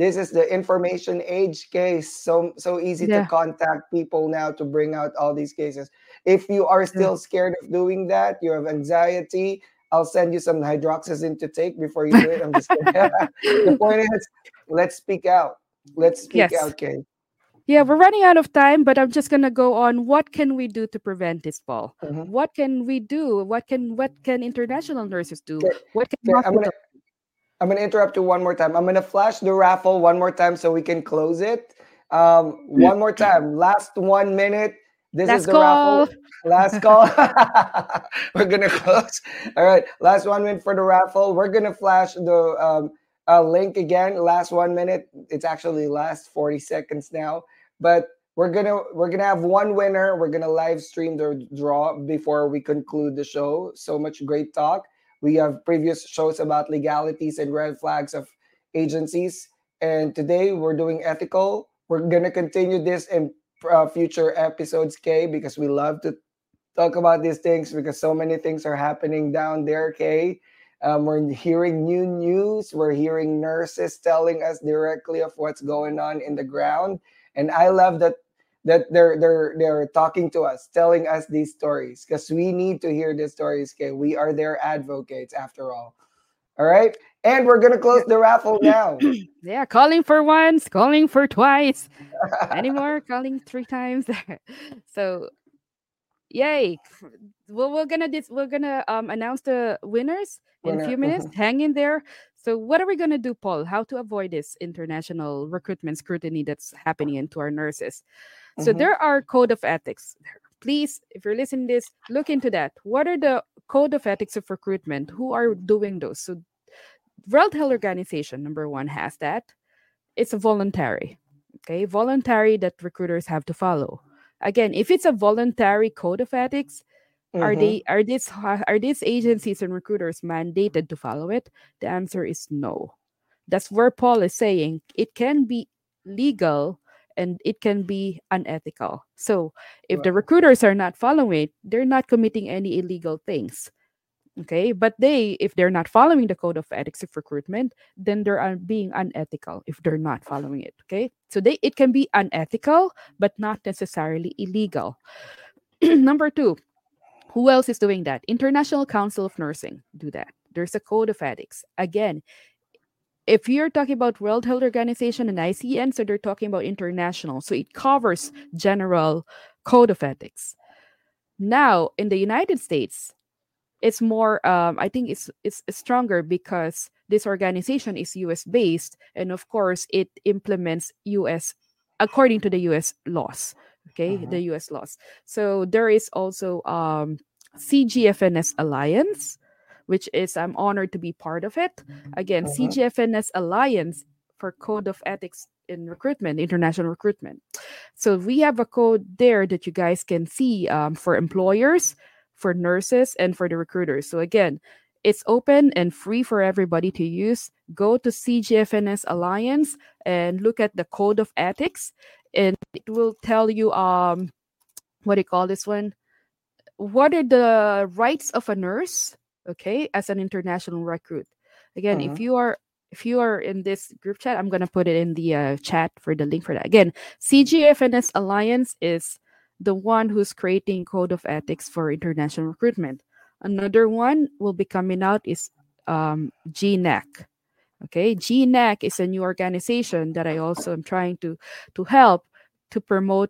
This is the information age case. So easy to Yeah. contact people now to bring out all these cases. If you are Yeah. still scared of doing that, you have anxiety, I'll send you some hydroxyzine to take before you do it. I'm just kidding. The point is, let's speak out. Let's speak Yes. out, Kay. Yeah, we're running out of time, but I'm just gonna go on. What can we do to prevent this, Paul? Mhm. What can we do? What can international nurses do? Okay, What can okay. hospitals? I'm gonna interrupt you one more time. I'm gonna flash the raffle one more time so we can close it. One more time. Last 1 minute. This is Last the raffle. call. Last call. We're gonna close. All right. Last 1 minute for the raffle. We're gonna flash the link again. Last 1 minute. It's actually last 40 seconds now. But we're gonna have one winner. We're gonna live stream the draw before we conclude the show. So much great talk. We have previous shows about legalities and red flags of agencies. And today we're doing ethical. We're going to continue this in future episodes, Kay, because we love to talk about these things because so many things are happening down there, Kay. We're hearing new news. We're hearing nurses telling us directly of what's going on in the ground, and I love that they're talking to us, telling us these stories because we need to hear these stories. Okay, we are their advocates after all. All right, and we're gonna close the raffle now. Yeah, calling for once, calling for twice. Anymore? Calling three times. So yay! Well, we're gonna announce the winners in a Winner. few minutes. Hang in there. So what are we gonna do, Paul? How to avoid this international recruitment scrutiny that's happening into our nurses? So Mhm. there are code of ethics. Please, if you're listening to this, look into that. What are the code of ethics of recruitment? Who are doing those? So World Health Organization number one has that. It's a voluntary. Okay, voluntary that recruiters have to follow. Again, if it's a voluntary code of ethics, are Mhm. they are these agencies and recruiters mandated to follow it? The answer is no. That's where Paul is saying it can be legal and it can be unethical. So if the Wow. recruiters are not following it, they're not committing any illegal things. Okay, but if they're not following the code of ethics of recruitment, then they're being unethical if they're not following it. Okay, so it can be unethical, but not necessarily illegal. Number two, who else is doing that? International Council of Nursing do that. There's a code of ethics. Again, if you're talking about World Health Organization and ICN, so they're talking about international. So it covers general code of ethics. Now, in the United States, it's more I think it's stronger because this organization is US based, and of course it implements US according to the US laws. Okay, Mhm. the US laws. So there is also CGFNS Alliance, which is I'm honored to be part of it. Again, Mhm. CGFNS Alliance for Code of Ethics in Recruitment, International Recruitment. So we have a code there that you guys can see for employers, for nurses, and for the recruiters. So again, it's open and free for everybody to use. Go to CGFNS Alliance and look at the code of ethics, and it will tell you what do you call this one? What are the rights of a nurse? Okay, as an international recruit. Again, if Mhm. you are in this group chat, I'm gonna put it in the chat for the link for that. Again, CGFNS Alliance is the one who's creating code of ethics for international recruitment. Another one will be coming out is GNAC. Okay, GNAC is a new organization that I also am trying to help to promote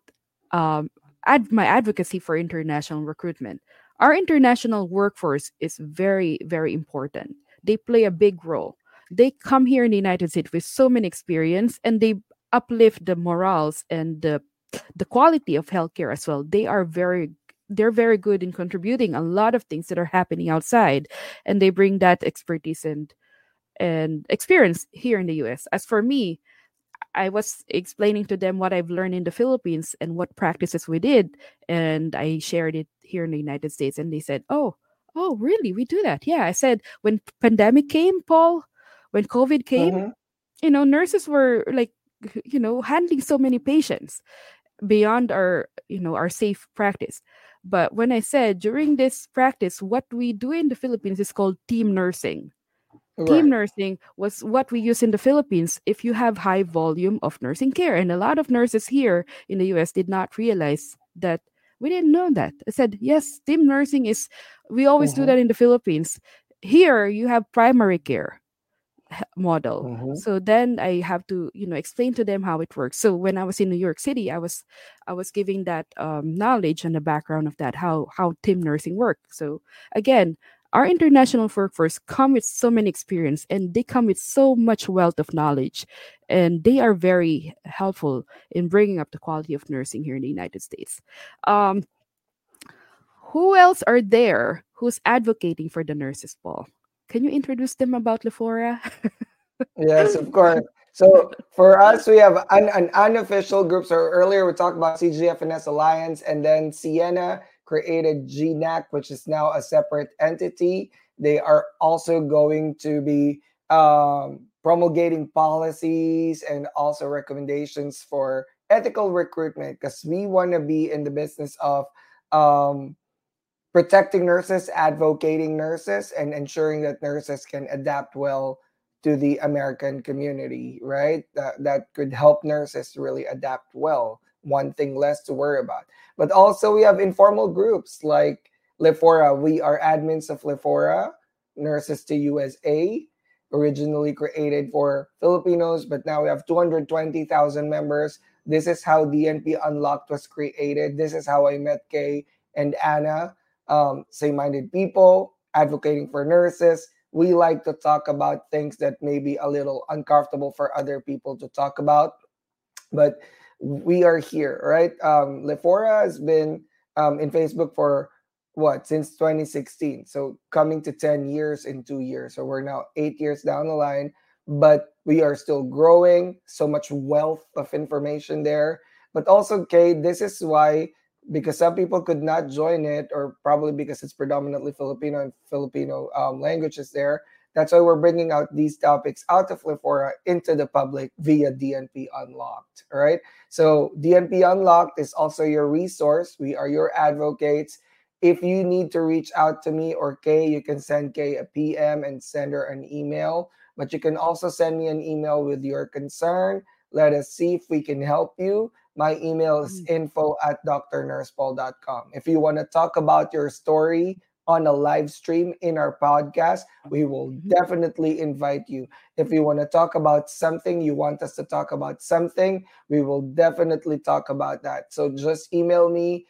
my advocacy for international recruitment. Our international workforce is very, very important. They play a big role. They come here in the United States with so many experience, and they uplift the morals and the quality of healthcare as well. They're very good in contributing a lot of things that are happening outside, and they bring that expertise and experience here in the US. As for me, I was explaining to them what I've learned in the Philippines and what practices we did, and I shared it here in the United States, and they said, "Oh, really? We do that?" Yeah, I said when pandemic came, Paul, when COVID came, Mhm. nurses were like, handling so many patients beyond our safe practice. But when I said during this practice, what we do in the Philippines is called team nursing. team Right. nursing was what we use in the Philippines if you have high volume of nursing care. And a lot of nurses here in the US did not realize that. We didn't know that. I said, yes, team nursing is, we always do Mm-hmm. that in the Philippines. Here, you have primary care model. Mm-hmm. So then I have to, explain to them how it works. So when I was in New York City, I was giving that knowledge and the background of that, how team nursing works. So again, our international workforce come with so many experience, and they come with so much wealth of knowledge, and they are very helpful in bringing up the quality of nursing here in the United States. Um, who else are there who's advocating for the nurses, Paul? Can you introduce them about Lefora? Yes, of course. So for us, we have an unofficial group. So earlier we talked about CGFNS Alliance, and then Sienna created GNAC, which is now a separate entity. They are also going to be promulgating policies and also recommendations for ethical recruitment, because we want to be in the business of um, protecting nurses, advocating nurses, and ensuring that nurses can adapt well to the American community, right? That could help nurses really adapt well. One thing less to worry about. But also, we have informal groups like Lefora. We are admins of Lefora, Nurses to USA, originally created for Filipinos, but now we have 220,000 members. This is how DNP Unlocked was created. This is how I met Kay and Anna, same minded people advocating for nurses. We like to talk about things that may be a little uncomfortable for other people to talk about, but we are here, right? Lefora has been in Facebook for what, since 2016. So coming to 10 years in 2 years. So we're now 8 years down the line, but we are still growing. So much wealth of information there. But also, Kate, this is why, because some people could not join it, or probably because it's predominantly Filipino and Filipino languages there. That's why we're bringing out these topics out of Lefora into the public via DNP Unlocked. All right. So DNP Unlocked is also your resource. We are your advocates. If you need to reach out to me or Kay, you can send Kay a PM and send her an email. But you can also send me an email with your concern. Let us see if we can help you. My email is Mhm, info@drnursepaul.com. If you want to talk about your story on a live stream in our podcast, we will mhm, definitely invite you. If you want to talk about something, you want us to talk about something, we will definitely talk about that. So just email me,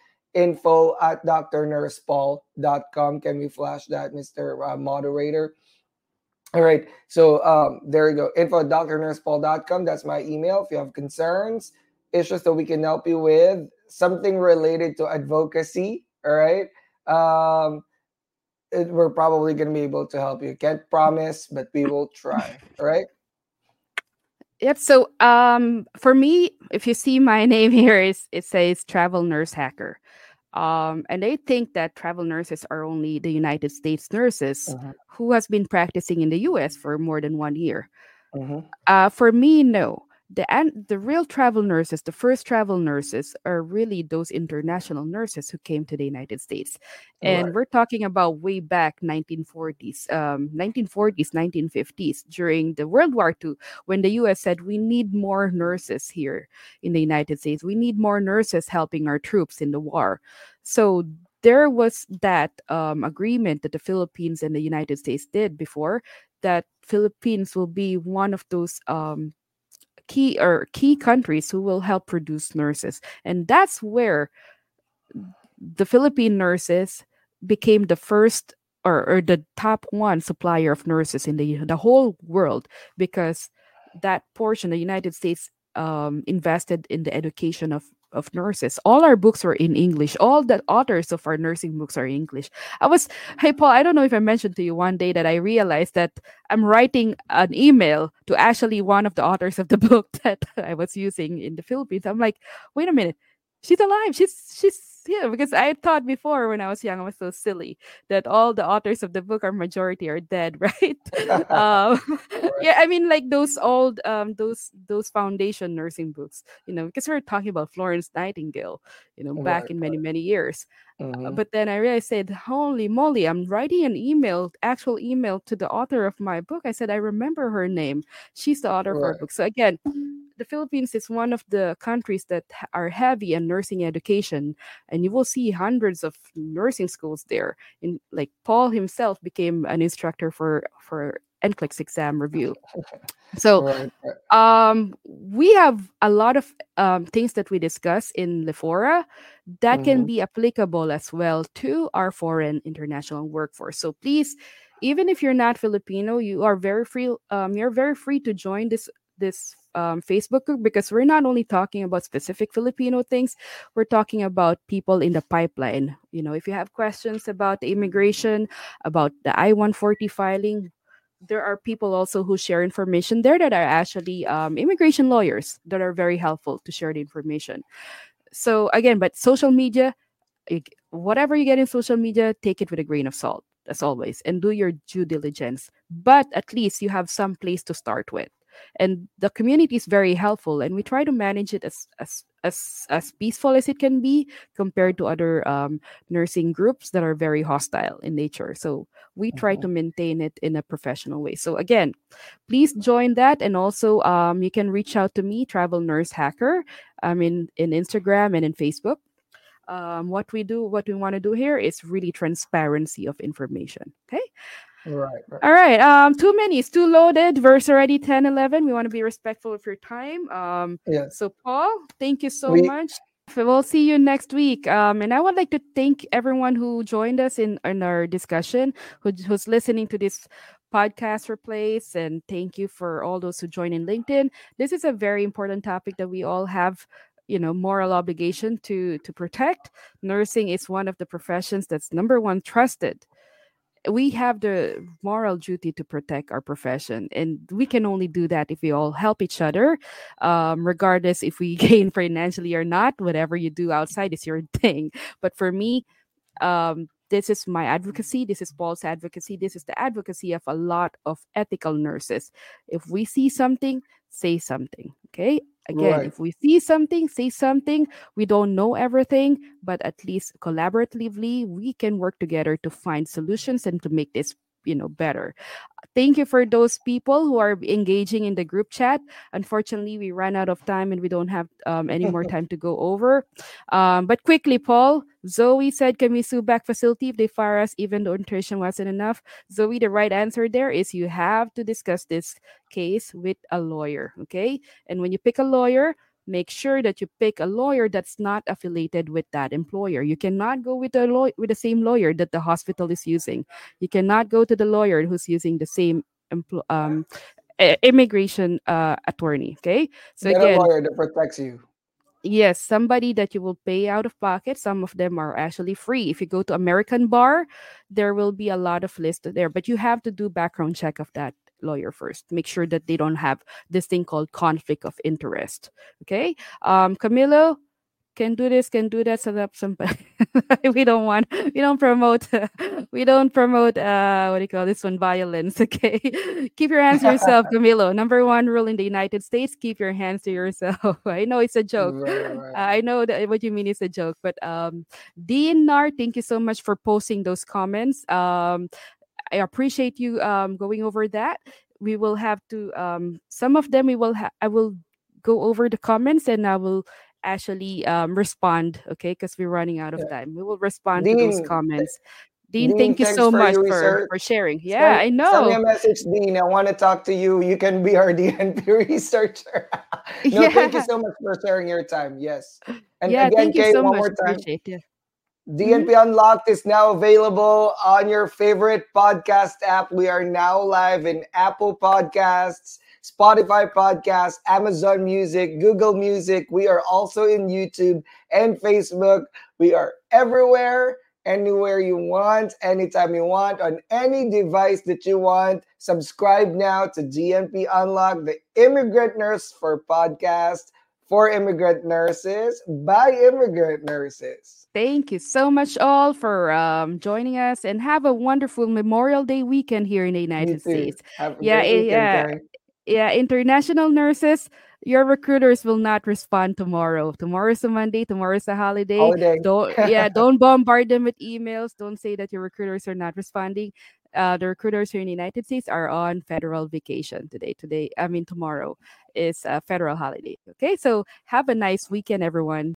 info@drnursepaul.com. Can we flash that, Mr. Moderator? All right. So there you go. Info@drnursepaul.com. That's my email. If you have concerns, issues that we can help you with, something related to advocacy, all right? Um, we're probably going to be able to help you. Can't promise, but we will try. All right. Yep. So, for me, if you see my name here, is it says travel nurse hacker. And they think that travel nurses are only the United States nurses Mm-hmm, who has been practicing in the U.S. for more than 1 year. mm-hmm. For me, no. The real travel nurses, the first travel nurses, are really those international nurses who came to the United States, and Right. we're talking about way back 1940s, 1940s, 1950s, during the World War II, when the U.S. said we need more nurses here in the United States. We need more nurses helping our troops in the war. So there was that agreement that the Philippines and the United States did before, that Philippines will be one of those key countries who will help produce nurses, and that's where the Philippine nurses became the first, or the top one supplier of nurses in the whole world, because that portion, the United States invested in the education of nurses. All our books were in English. All the authors of our nursing books are in English. Hey Paul, I don't know if I mentioned to you one day that I realized that I'm writing an email to actually one of the authors of the book that I was using in the Philippines. I'm like, wait a minute, she's alive. Yeah, because I thought before when I was young, I was so silly that all the authors of the book are majority are dead, right? um, Right. yeah, I mean like those old those foundation nursing books, because we're talking about Florence Nightingale, back Right. in many years. Mm-hmm. But then I realized, said, holy moly, I'm writing an email, actual email to the author of my book. I said, I remember her name. She's the author of our Right. book. So again, the Philippines is one of the countries that are heavy on nursing education, and you will see hundreds of nursing schools there. In like Paul himself became an instructor for NCLEX exam review. So Right. Right. we have a lot of things that we discuss in Lefora that can Mm-hmm. be applicable as well to our foreign international workforce. So please, even if you're not Filipino, you are very free. You're very free to join this Facebook group, because we're not only talking about specific Filipino things, we're talking about people in the pipeline. If you have questions about the immigration, about the I-140 filing, there are people also who share information there that are actually immigration lawyers that are very helpful to share the information. So again, but social media, whatever you get in social media, take it with a grain of salt, as always, and do your due diligence. But at least you have some place to start with. And the community is very helpful, and we try to manage it as peaceful as it can be compared to other nursing groups that are very hostile in nature. So we try Mm-hmm. to maintain it in a professional way. So again, please join that, and also you can reach out to me, Travel Nurse Hacker, in Instagram and in Facebook. What we want to do here is really transparency of information. Okay. Right. Right. All right. Too many. It's too loaded. Verse already 10, 11. We want to be respectful of your time. Yes. So Paul, thank you so We. much. We'll see you next week. And I would like to thank everyone who joined us in our discussion, who's listening to this podcast replays, and thank you for all those who join in LinkedIn. This is a very important topic that we all have, moral obligation to protect. Nursing is one of the professions that's number one trusted. We have the moral duty to protect our profession, and we can only do that if we all help each other, regardless if we gain financially or not. Whatever you do outside is your thing, but for me, this is my advocacy. This is Paul's advocacy. This is the advocacy of a lot of ethical nurses. If we see something, say something. Okay. Again, Right. if we see something, say something. We don't know everything, but at least collaboratively, we can work together to find solutions and to make this, better. Thank you for those people who are engaging in the group chat. Unfortunately, we ran out of time and we don't have any more time to go over. But quickly, Paul, Zoe said, can we sue back facility if they fire us even though nutrition wasn't enough? Zoe, the right answer there is you have to discuss this case with a lawyer, okay? And when you pick a lawyer, make sure that you pick a lawyer that's not affiliated with that employer. You cannot go with with the same lawyer that the hospital is using. You cannot go to the lawyer who's using the same immigration attorney. Okay, so Get a again, lawyer that protects you. yes, somebody that you will pay out of pocket. Some of them are actually free. If you go to American Bar, there will be a lot of list there, but you have to do background check of that lawyer first. Make sure that they don't have this thing called conflict of interest. Okay, Camilo, can do that, set up some. We don't promote we don't promote what do you call this one, violence. Okay, keep your hands to yourself, Camilo. Number one rule in the United States: keep your hands to yourself. I know it's a joke. Right. Right. I know that what you mean is a joke, but Dean Nar, thank you so much for posting those comments. I appreciate you going over that. We will have to some of them I will go over the comments, and I will actually respond, okay, because we're running out of Yeah. time. We will respond to those Dean. comments. Dean, Dean, thank you thanks so for much your for research. sharing. Yeah, Send I send me know. a message, Dean. I want to talk to you. You can be our DNP researcher. No, thank you Yeah, so much for sharing your time. Yes. And yeah, again, thank you Kay, so one much. more time. Appreciate it. Hmm. DNP Unlocked is now available on your favorite podcast app. We are now live in Apple Podcasts, Spotify Podcasts, Amazon Music, Google Music. We are also in YouTube and Facebook. We are everywhere, anywhere you want, anytime you want, on any device that you want. Subscribe now to DNP Unlocked, the immigrant nurse for podcast for immigrant nurses by immigrant nurses. Thank you so much, all, for joining us, and have a wonderful Memorial Day weekend here in the Me United too. States. Have a Yeah, great weekend, Kay. yeah. International nurses, your recruiters will not respond tomorrow. Tomorrow's a Monday. Tomorrow's a holiday. Holiday. Don't bombard them with emails. Don't say that your recruiters are not responding. The recruiters here in the United States are on federal vacation today. Tomorrow is a federal holiday. Okay, so have a nice weekend, everyone.